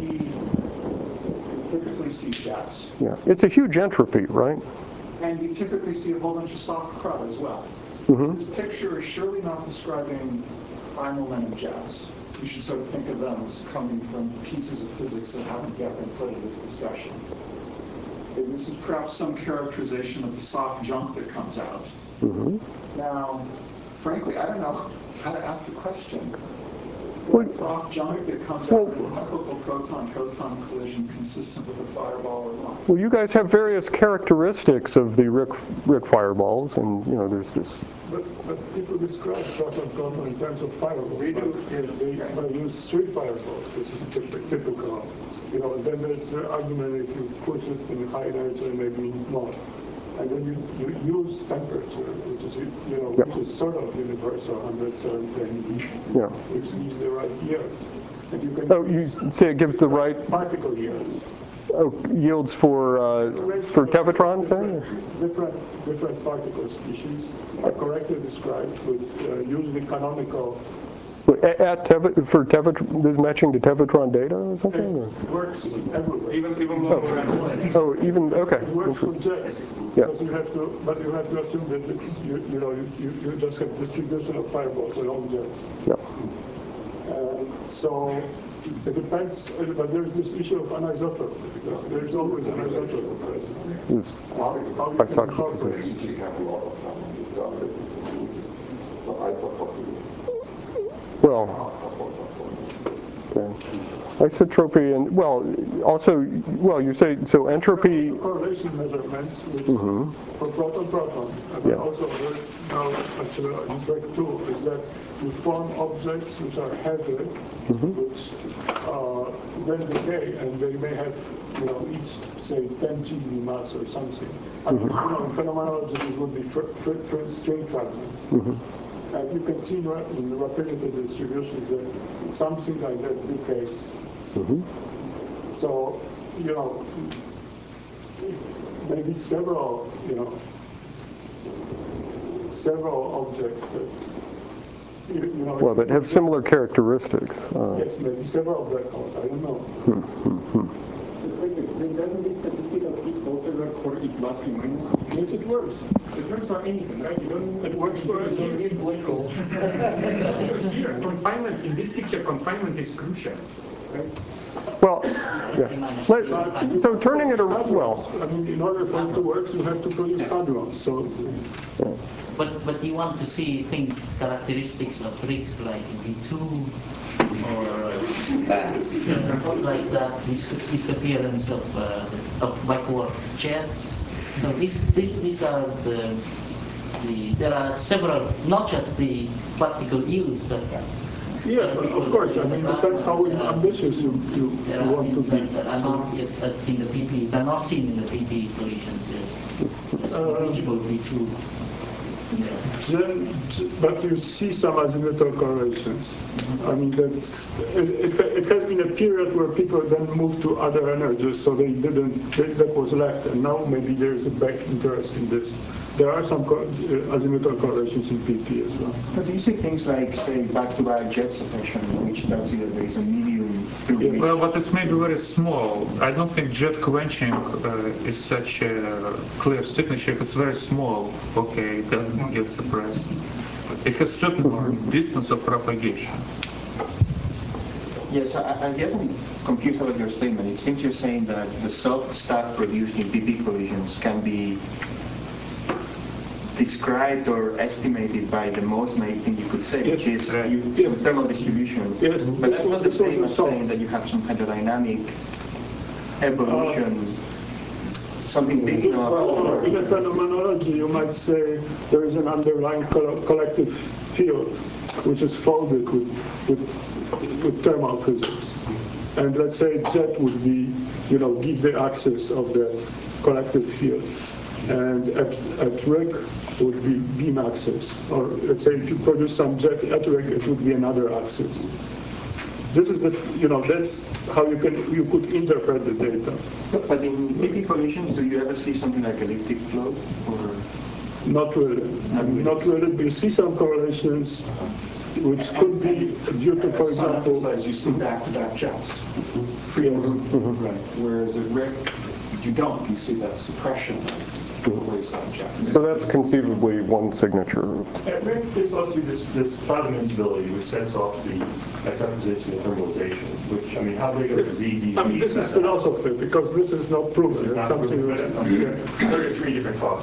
you typically see jets, Yeah. It's a huge entropy, right? and you typically see a whole bunch of soft crud as well. Mm-hmm. This picture is surely not describing high momentum jets. You should sort of think of them as coming from pieces of physics that haven't yet been put in this discussion. And this is perhaps some characterization of the soft junk that comes out. Mm-hmm. Now, frankly, I don't know how to ask the question. Well, What soft junk that comes well, out in a typical proton-proton collision consistent with a fireball or not? Well, you guys have various characteristics of the Rick, Rick fireballs, and you know, there's this. But, but people describe proton-proton in terms of fireballs. We do. They, they use three fireballs. This is typ- typical. You know, then there's the argument if you push it in high energy, maybe not. And then you, you use temperature, which is, you know, Yep. which is sort of universal, one hundred seventy, Yeah. which gives the right yield. And you can Oh, you say it gives the right particle yield. oh, yields for uh, for tevatrons, then? Different, different particle species are correctly described with uh, usually canonical. At, at Teva, for tevatron, this matching to tevatron data or something? Or? It works everywhere. Even even lower energy. Oh, even okay. It works for jets, Yeah. because you have to, but you have to assume that it's, you, you know, you, you just have distribution of fireballs along jets. Yeah. Uh, so it depends, uh, but there's this issue of anisotropy, because there's always anisotropy present. Yes. How, how you can incorporate. easily have a lot of them. So isotropy. Well, okay. Isotropy and, well, also, well, you say, so entropy, Correlation measurements, which Mhm. for proton-proton, and Yeah. also other, now actually in track two, is that you form objects which are heavy, which uh, then decay, and they may have, you know, each, say, ten G eV mass or something. I mean, you know, in phenomenology, these would be fr- fr- fr- string fragments. And you can see ra- in the rapidity distributions that something like that decays. So, you know, maybe several, you know, several objects that, you you know. well, that have similar characteristics. Uh, Yes, maybe several black holes, I don't know. Then doesn't this statistical fit also work for E plus E minus? Yes, it works. It works for anything, right? You don't. It works for us, don't need black holes. Because here, confinement in this picture, confinement is crucial, right? well, yeah. Let, so turning it around, well, I mean, in order for it to work, you have to produce hadrons, so. But but you want to see things, characteristics of rigs like V two or uh, like that, this disappearance of uh, of backward jets. So this, this, these are the, the, there are several, not just the practical use that. Yeah, of course. I mean, depends how ambitious you, you, There you are want to things be. that are not yet in the P P E, they're not seen in the P P E collisions. It's negligible V two. Then, but you see some azimuthal correlations. I mean, that's, it, it, it has been a period where people then moved to other energies, so they didn't, that, that was left, and now maybe there's a back interest in this. There are some co- uh, azimuthal correlations in P P as well. But do you see things like, say, back-to-back jet suppression, which tells you that there is a medium through Yeah. which... Well, but it's maybe very small. I don't think jet quenching uh, is such a clear signature. If it's very small, okay, it doesn't get suppressed. It has certain distance of propagation. Yes, I, I guess I'm confused about your statement. It seems you're saying that the soft stuff produced in P P collisions can be described or estimated by the most naive thing you could say, Yes, which is right. you, Yes. some thermal distribution. Yes, But that's this not the was- this was same the as soft. saying that you have some hydrodynamic evolution, something big enough. Well, in a phenomenology, you might say there is an underlying co- collective field which is folded with, with, with thermal physics. And let's say jet would be, you know, give the axis of the collective field. And at, at Rick would be beam axis. Or let's say if you produce some jet at Rick, it would be another axis. This is the, you know, that's how you can, you could interpret the data. But in P P collisions, do you ever see something like elliptic flow? Or Not really. Not really. Not really. You see some correlations which could be due to, for example, Emphasize, you see back-to-back jets, free Mhm. right? Whereas at Rick, you don't. You see that suppression of the wayside jets. So that's conceivably one signature. At Rick, this also this, this plasma instability, which sets off the acceptization of thermalization, which, I mean, how big of a Z do you I mean, need this is that- philosophy because this is not proven. This is It's not something proven, but, I mean, there are three different thoughts.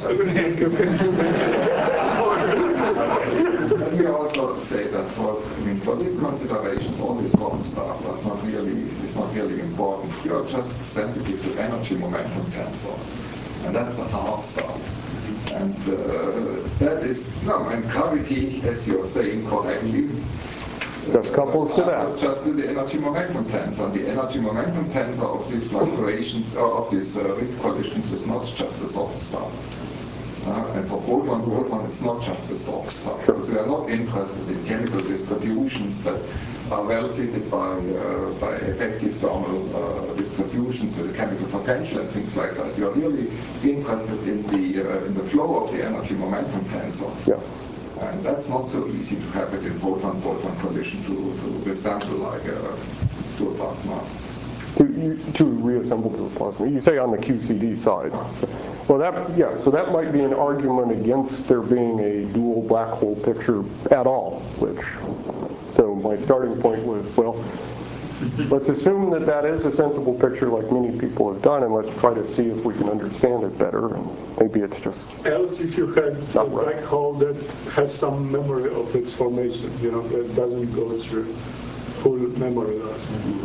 Let me also say that for, I mean, for these considerations, all this soft stuff is not really, is not really important. You are just sensitive to energy momentum tensor, and that's the hard stuff. And uh, that is, no, and gravity, as you're saying correctly, Just couples to that. It's just to the energy momentum tensor. The energy momentum tensor of these fluctuations, or of these uh, Rick collisions, is not just the soft stuff. Uh, and for proton proton, it's not just the soft stuff. Because we are not interested in chemical distributions that are well fitted by uh, by effective thermal uh, distributions with a chemical potential and things like that. You are really interested in the uh, in the flow of the energy momentum tensor. Yeah. And that's not so easy to have it in proton-proton collision to, to resemble like a, to a plasma. To, you- to reassemble to a plasma. You say on the Q C D side. Well, that, yeah, so that might be an argument against there being a dual black hole picture at all, which, so my starting point was, well, let's assume that that is a sensible picture like many people have done, and let's try to see if we can understand it better, and maybe it's just, else if you had a Not right. black hole that has some memory of its formation, you know, that doesn't go through full memory loss.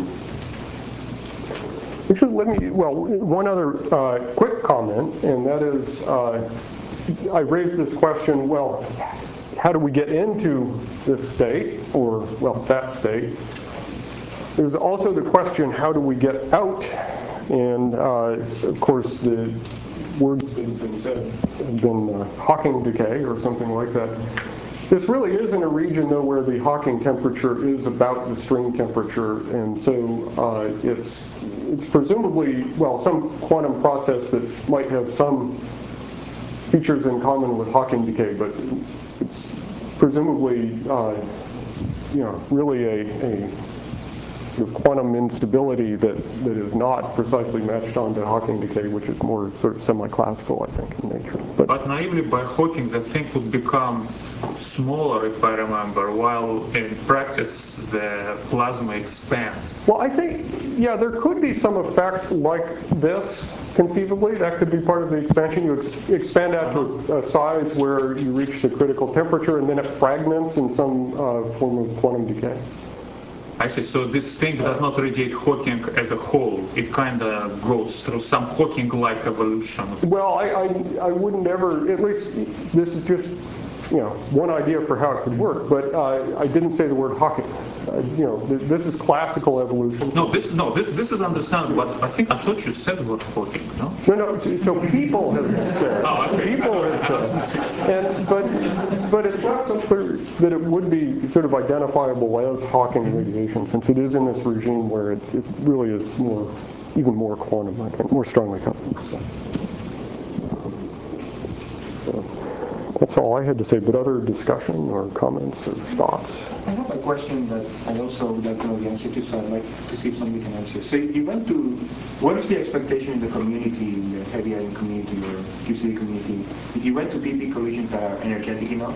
which is, let me, well, one other uh, quick comment, and that is, uh, I raised this question, well, how do we get into this state, or, well, that state? There's also the question, how do we get out? And, uh, of course, the words that have been said have been uh, Hawking decay or something like that. This really is in a region, though, where the Hawking temperature is about the string temperature, and so uh, it's, it's presumably, well, some quantum process that might have some features in common with Hawking decay, but it's presumably, uh, you know, really a, a the quantum instability that, that is not precisely matched onto Hawking decay, which is more sort of semi-classical, I think, in nature. But, But naively by Hawking, the thing would become smaller, if I remember, while in practice the plasma expands. well, I think, yeah, there could be some effect like this, conceivably. That could be part of the expansion. You ex- expand out to a size where you reach the critical temperature, and then it fragments in some uh, form of quantum decay. I see. So this thing does not radiate Hawking as a whole. It kind of goes through some Hawking-like evolution. Well, I, I, I wouldn't ever, at least this is just, you know, one idea for how it could work, but uh, I didn't say the word Hawking. Uh, you know, th this is classical evolution. No, this no, this this is understandable, but I think I thought you said the word Hawking, no? No, no, so people have said, Oh, okay. people have said, and, but, but it's not so clear that it would be sort of identifiable as Hawking radiation, since it is in this regime where it, it really is more, even more quantum, I think, more strongly coupled. So. So. That's all I had to say, but other discussion or comments or thoughts? I have a question that I also would like to know the answer to, so I'd like to see if somebody can answer. So you went to, what is the expectation in the community, in the heavy ion community or Q C D community, if you went to P P collisions that are energetic enough,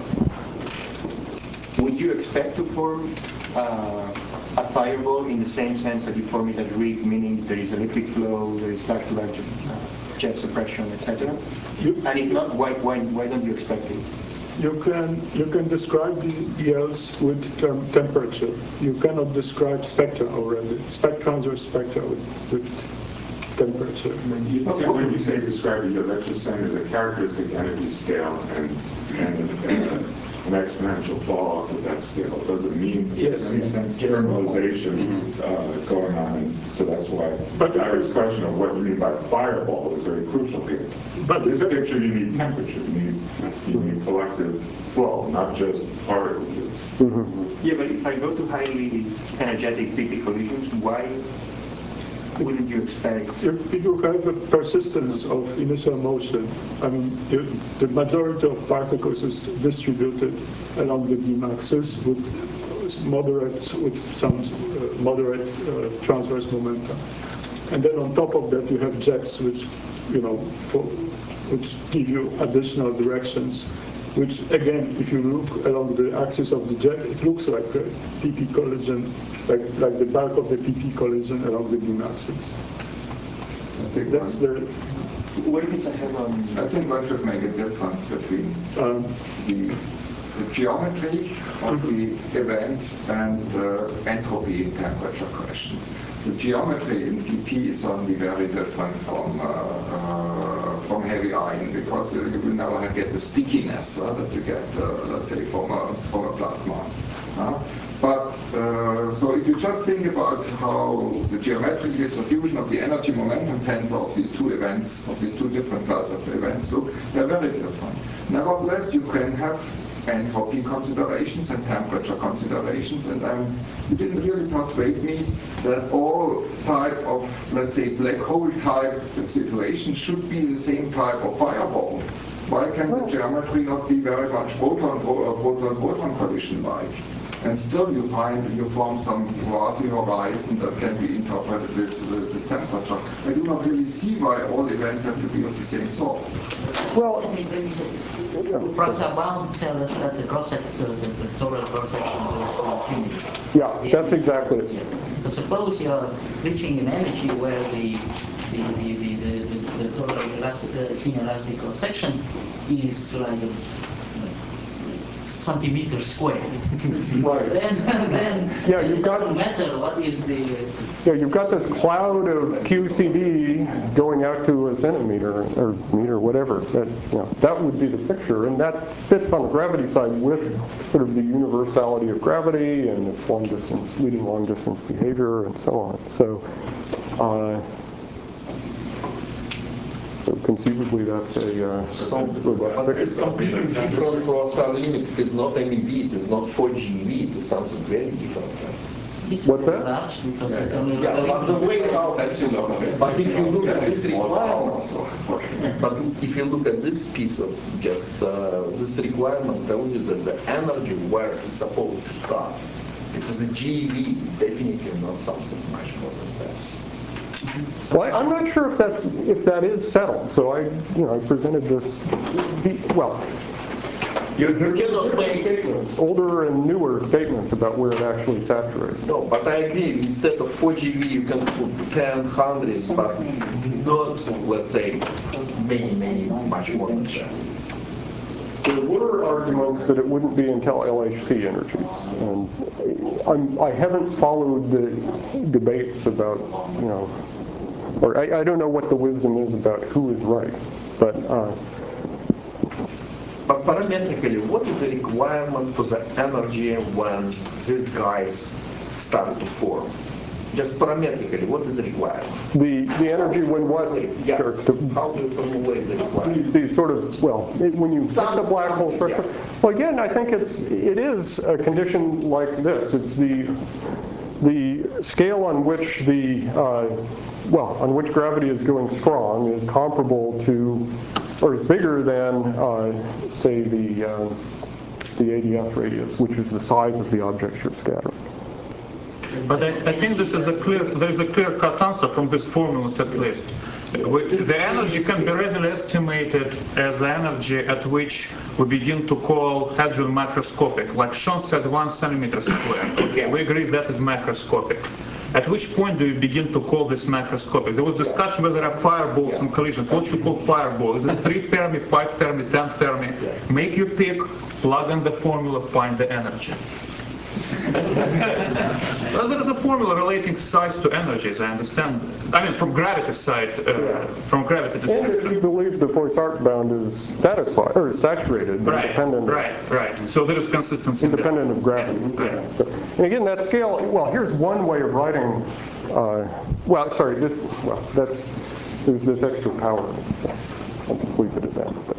would you expect to form uh, a fireball in the same sense that you form it at rig, meaning there is electric flow, there is back-to-back uh, jet suppression, et cetera? And if not, why, why, why don't you expect it? You can you can describe the yields with term, temperature. You cannot describe spectra already. Spectrons are spectra with, with temperature. You, when you say describe it, you're just saying there's a characteristic energy scale and and, and an exponential fall off of that scale. It doesn't mean yes. in any sense thermalization uh, going on. And so that's why but Ira's question of what you mean by fireball is very crucial here. But this picture, you need temperature. You need you need collective flow, not just particles. Mm-hmm. Yeah, but if I go to highly energetic P P collisions, why wouldn't you expect? If you have a persistence of initial motion, I mean, you, the majority of particles is distributed along the beam axis with moderate, with some uh, moderate uh, transverse momentum. And then on top of that, you have jets, which, you know, for, which give you additional directions, which again, if you look along the axis of the jet, it looks like a P P collision, like, like the bulk of the P P collision along the beam axis. I think That's one, the... What if it's a head-on? I think one should make a difference between Um, the, the geometry of the events and the entropy and temperature questions. The geometry in P P is certainly very different from uh, uh, from heavy ion because uh, you will never get the stickiness uh, that you get, uh, let's say, from a from a plasma. Uh, but uh, so if you just think about how the geometric distribution of the energy momentum tensor of these two events, of these two different classes of events look, they're very different. Nevertheless, you can have entropy considerations and temperature considerations, and um, you didn't really persuade me that all type of, let's say, black hole type situations should be the same type of fireball. Why can the geometry not be very much proton proton proton collision like? And still you find you form some quasi horizon that can be interpreted with this temperature. I do not really see why all events have to be of the same sort. Well, Professor Baum tells us that the cross section, the, the total cross section goes to infinity. Yeah, that's exactly it. So suppose you're reaching an energy where the the the the, the, the, the total elastic, uh, inelastic cross section is like a centimeter square. Right. Then, then yeah, it you've doesn't got, matter what is the... Yeah, you've got this cloud of Q C D going out to a centimeter or meter, whatever. That, you know, that would be the picture, and that fits on the gravity side with sort of the universality of gravity and its long distance, leading long distance behavior and so on. So, uh, So conceivably, that's a uh, robust But it's completely different from our limit. It is not M E V, it is not four G E V, it is something very different. It's What's that? large because Yeah, it only yeah, but the way how, but if you look at this requirement, but if you look at this piece of just uh, this requirement tells you that the energy where it's supposed to start, because the G E V is definitely not something much more than that. Well, I'm not sure if that's if that is settled. So I, you know, I presented this. Well, you, you cannot make statements, older and newer statements about where it actually saturates. No, but I agree. Instead of four G V, you can put ten, hundred, but not, let's say, many, many, much more than that. there were arguments that it wouldn't be until L H C energies. And I'm, I haven't followed the debates about, you know, or I, I don't know what the wisdom is about who is right. But, uh, but parametrically, what is the requirement for the energy when these guys start to form? Just parametrically, what is the requirement? The the energy when what yeah. starts to, how do you formulate the requirement? These, these sort of, well, it, when you hit the black hole pressure, yeah. Well, again, I think it's it is a condition like this. It's the the scale on which the uh, well, on which gravity is going strong is comparable to, or is bigger than, uh, say, the uh, the A D F radius, which is the size of the objects you're scattering. But I, I think this is a clear, there's a clear-cut answer from these formulas at least. The energy can be readily estimated as the energy at which we begin to call hadron macroscopic. Like Sean said, one centimeter square. Okay, we agree that is macroscopic. At which point do you begin to call this macroscopic? There was discussion whether there are fireballs and collisions. What you call fireball? Is it three Fermi, five Fermi, ten Fermi? Make your pick, plug in the formula, find the energy. Well, there is a formula relating size to energies, I understand. I mean, from gravity side, uh, yeah. from gravity description. And if you believe the Poisson bound is satisfied, or is saturated, right, independent right, of, right. So there is consistency. Independent of gravity. Right. Yeah. And again, that scale, well, here's one way of writing, uh, well, sorry, this, well, that's, there's this extra power. I'll just leave it at that. But.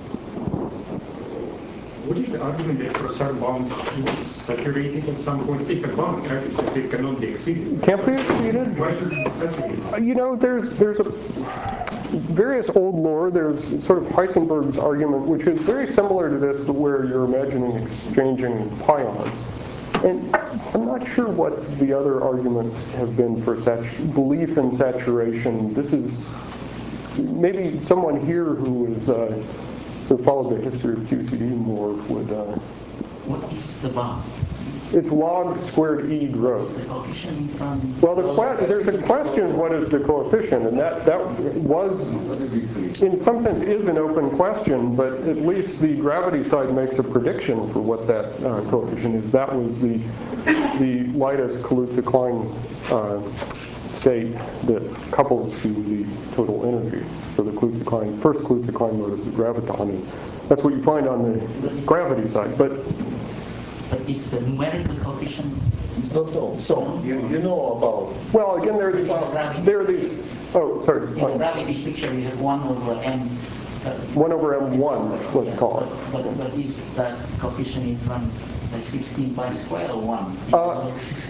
What is the argument that Poisson bound is saturated at some point? It's a bound, right? It's as it cannot be exceeded. Can't be exceeded. Why should it be saturated? You know, there's there's a various old lore. There's sort of Heisenberg's argument, which is very similar to this, where you're imagining exchanging pions. And I'm not sure what the other arguments have been for sat- belief in saturation. This is maybe someone here who is. Uh, who followed the history of Q C D more would... Uh, what is the bond? It's log squared E growth. The coefficient from... Well, the que- there's a question, what is the coefficient? And that, that was, in some sense, is an open question, but at least the gravity side makes a prediction for what that uh, coefficient is. That was the, the lightest Kaluza-Klein uh, state that couples to the total energy. So the Kaluza-Klein, first Kaluza-Klein mode is the graviton, and that's what you find on the gravity side. But But is the numerical coefficient? It's not known. So you, you know about. Well, again, there are these. There are these. Oh, sorry. In the gravity picture, you have one over m. Uh, one over m one, let's yeah, call it. But, but, but is that coefficient in front like sixteen pi square or one? Uh,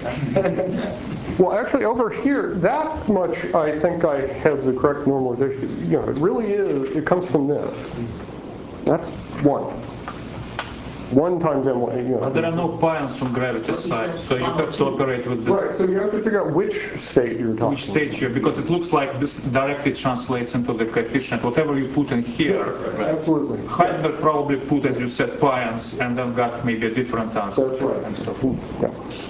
well, actually, over here, that much I think I have the correct normalization. You know, it really is. It comes from this. That's one. One times m one. You know. But there are no pions from gravity side, so you have to operate with the... Right, so you have to figure out which state you're talking Which state you're, because it looks like this directly translates into the coefficient. Whatever you put in here, yeah, right. Absolutely. Heisenberg probably put, as you said, pions, and then got maybe a different answer. That's right. And stuff. Yeah.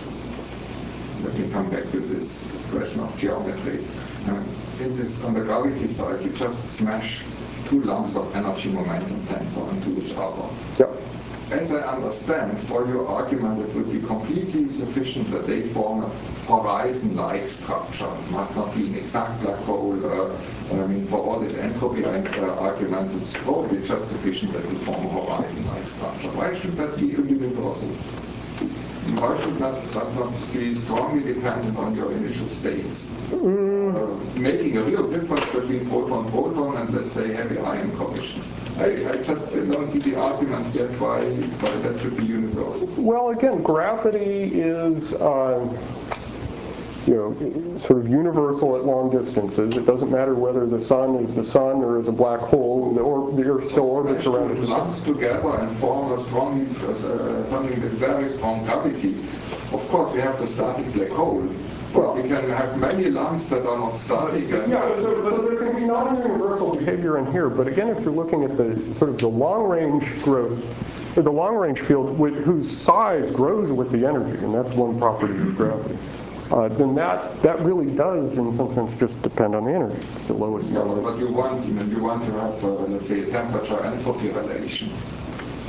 Let me come back to this question of geometry. Um, in this, on the gravity side, you just smash two lumps of energy momentum tensor into each other. Yep. As I understand, for your argument, it would be completely sufficient that they form a horizon-like structure. It must not be an exact black hole. Uh, I mean, for all this entropy uh, arguments, it's probably just sufficient that we form a horizon-like structure. Why should that be universal? Why should that, that not be strongly dependent on your initial states? Mm. Uh, making a real difference between proton-proton and, let's say, heavy ion collisions. I, I just don't see the argument yet why, why that should be universal. Well, again, gravity is, uh, you know, sort of universal at long distances. It doesn't matter whether the sun is the sun or is a black hole. The, or, the Earth still orbits around it. Lumps together and form a strong, uh, something with very strong gravity. Of course, we have the static black hole. Well, we can have many lumps that are not static. Yeah, so, so there can be non-universal behavior in here, but again, if you're looking at the sort of the long-range growth, or the long-range field with, whose size grows with the energy, and that's one property of gravity, uh, then that that really does, in some sense, just depend on the energy. It's the lowest yeah, number. But you want, you know, you want to have, uh, let's say, a temperature entropy relation.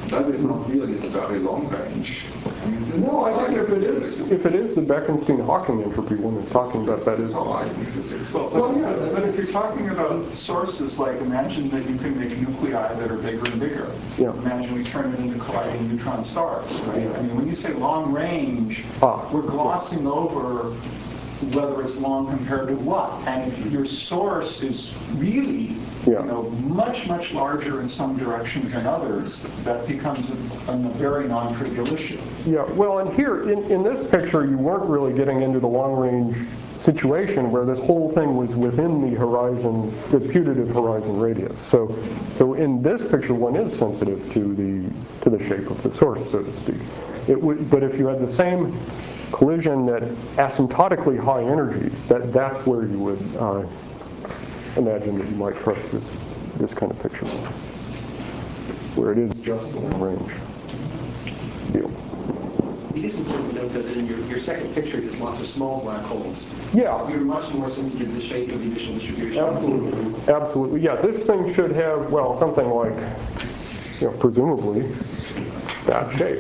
that is not really the very long range. I mean, this No, is I think if it is, if it is the Bekenstein-Hawking entropy one it's talking about, that is. horizon physics. Well, well, yeah, but if you're talking about sources, like imagine that you can make nuclei that are bigger and bigger. Yeah. Imagine we turn it into colliding neutron stars, right? I mean, when you say long range, Ah, we're glossing yeah. over whether it's long compared to what. And if your source is really, yeah. you know, much, much larger in some directions than others, that becomes a, a very non-trivial issue. Yeah, well, and here, in, in this picture, you weren't really getting into the long-range situation where this whole thing was within the horizon, the putative horizon radius. So, so in this picture, one is sensitive to the to the shape of the source, so to speak. It would, but if you had the same collision at asymptotically high energies, that that's where you would uh, imagine that you might trust this this kind of picture, where it is just the long range deal. It is important to note that in your, your second picture, there's lots of small black holes. Yeah. You're much more sensitive to the shape of the initial distribution. Absolutely. Absolutely. Yeah, this thing should have, well, something like, you know, presumably that shape.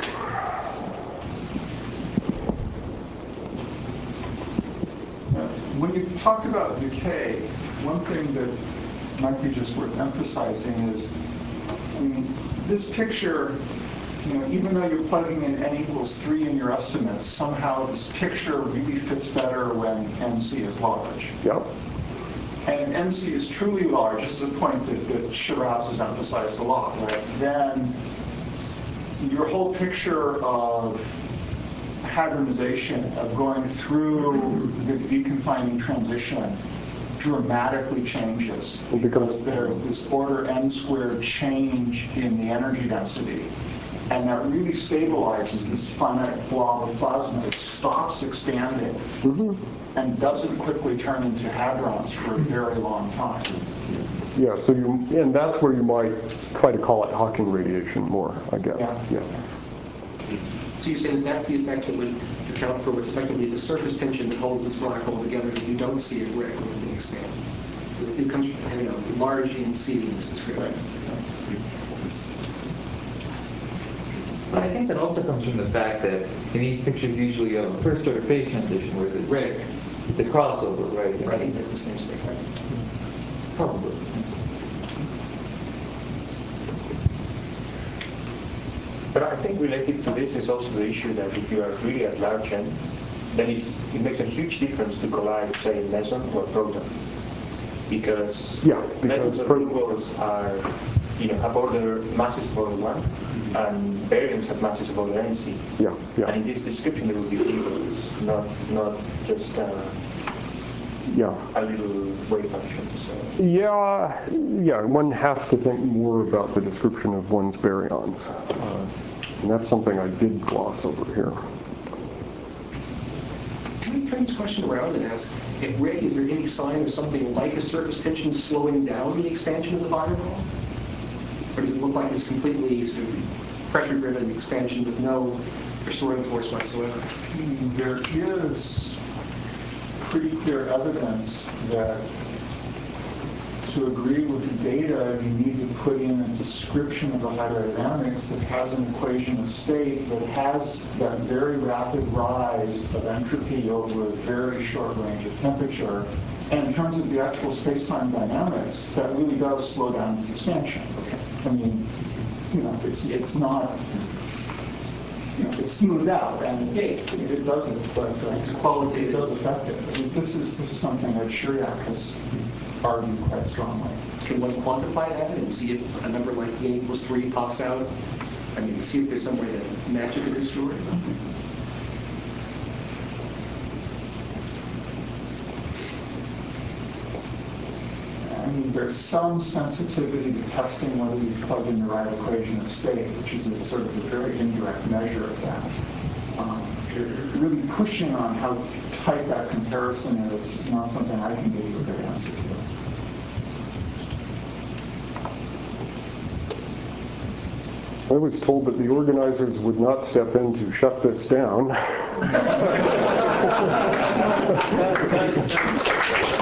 When you talk about decay, one thing that might be just worth emphasizing is, I mean, this picture, you know, even though you're plugging in n equals three in your estimates, somehow this picture really fits better when N C is large. Yep. And N C is truly large. This is a point that, that Shiraz has emphasized a lot, right? Then your whole picture of hadronization, of going through the deconfining transition, dramatically changes because there's this order n squared change in the energy density. And that really stabilizes this finite blob of plasma. It stops expanding mm-hmm. and doesn't quickly turn into hadrons for a very long time. Yeah, so you, and that's where you might try to call it Hawking radiation more, I guess. Yeah. yeah. So you're saying that that's the effect that would account for what's effectively the surface tension that holds this black hole together that you don't see at Rick when it expands. It comes from, you know, large N C in this description. But I think that also comes from the fact that in these pictures usually you have a first order phase transition, whereas at Rick, it's a crossover, right? I think that's the same thing, right? Probably. But I think related to this is also the issue that if you are really at large n, then it, it makes a huge difference to collide, say, meson or proton. Because, yeah, metals or gluons are, you know, have order masses of order one, and baryons have masses of order N C. Yeah, yeah. And in this description, there will be zeros, not not just uh, yeah. a little wave function. So. Yeah, yeah. One has to think more about the description of one's baryons, uh, and that's something I did gloss over here. Can we turn this question around and ask, at Rick, is there any sign of something like a surface tension slowing down the expansion of the fireball? Or does it look like it's completely sort of pressure-driven expansion with no restoring force whatsoever? There is pretty clear evidence that to agree with the data, you need to put in a description of the hydrodynamics that has an equation of state that has that very rapid rise of entropy over a very short range of temperature. And in terms of the actual space-time dynamics, that really does slow down its expansion. I mean, you know, it's it's not, you know, it's smoothed out, and it, it doesn't, but uh, it's qualitative. It does affect it. At least this is this is something that Chiriac has argued quite strongly. Can one quantify that and see if a number like n equals three pops out? I mean, see if there's some way to match it to this story? I mean, there's some sensitivity to testing whether you plug in the right equation of state, which is a sort of a very indirect measure of that. Um, really pushing on how tight that comparison is is not something I can give you a good answer to. I was told that the organizers would not step in to shut this down.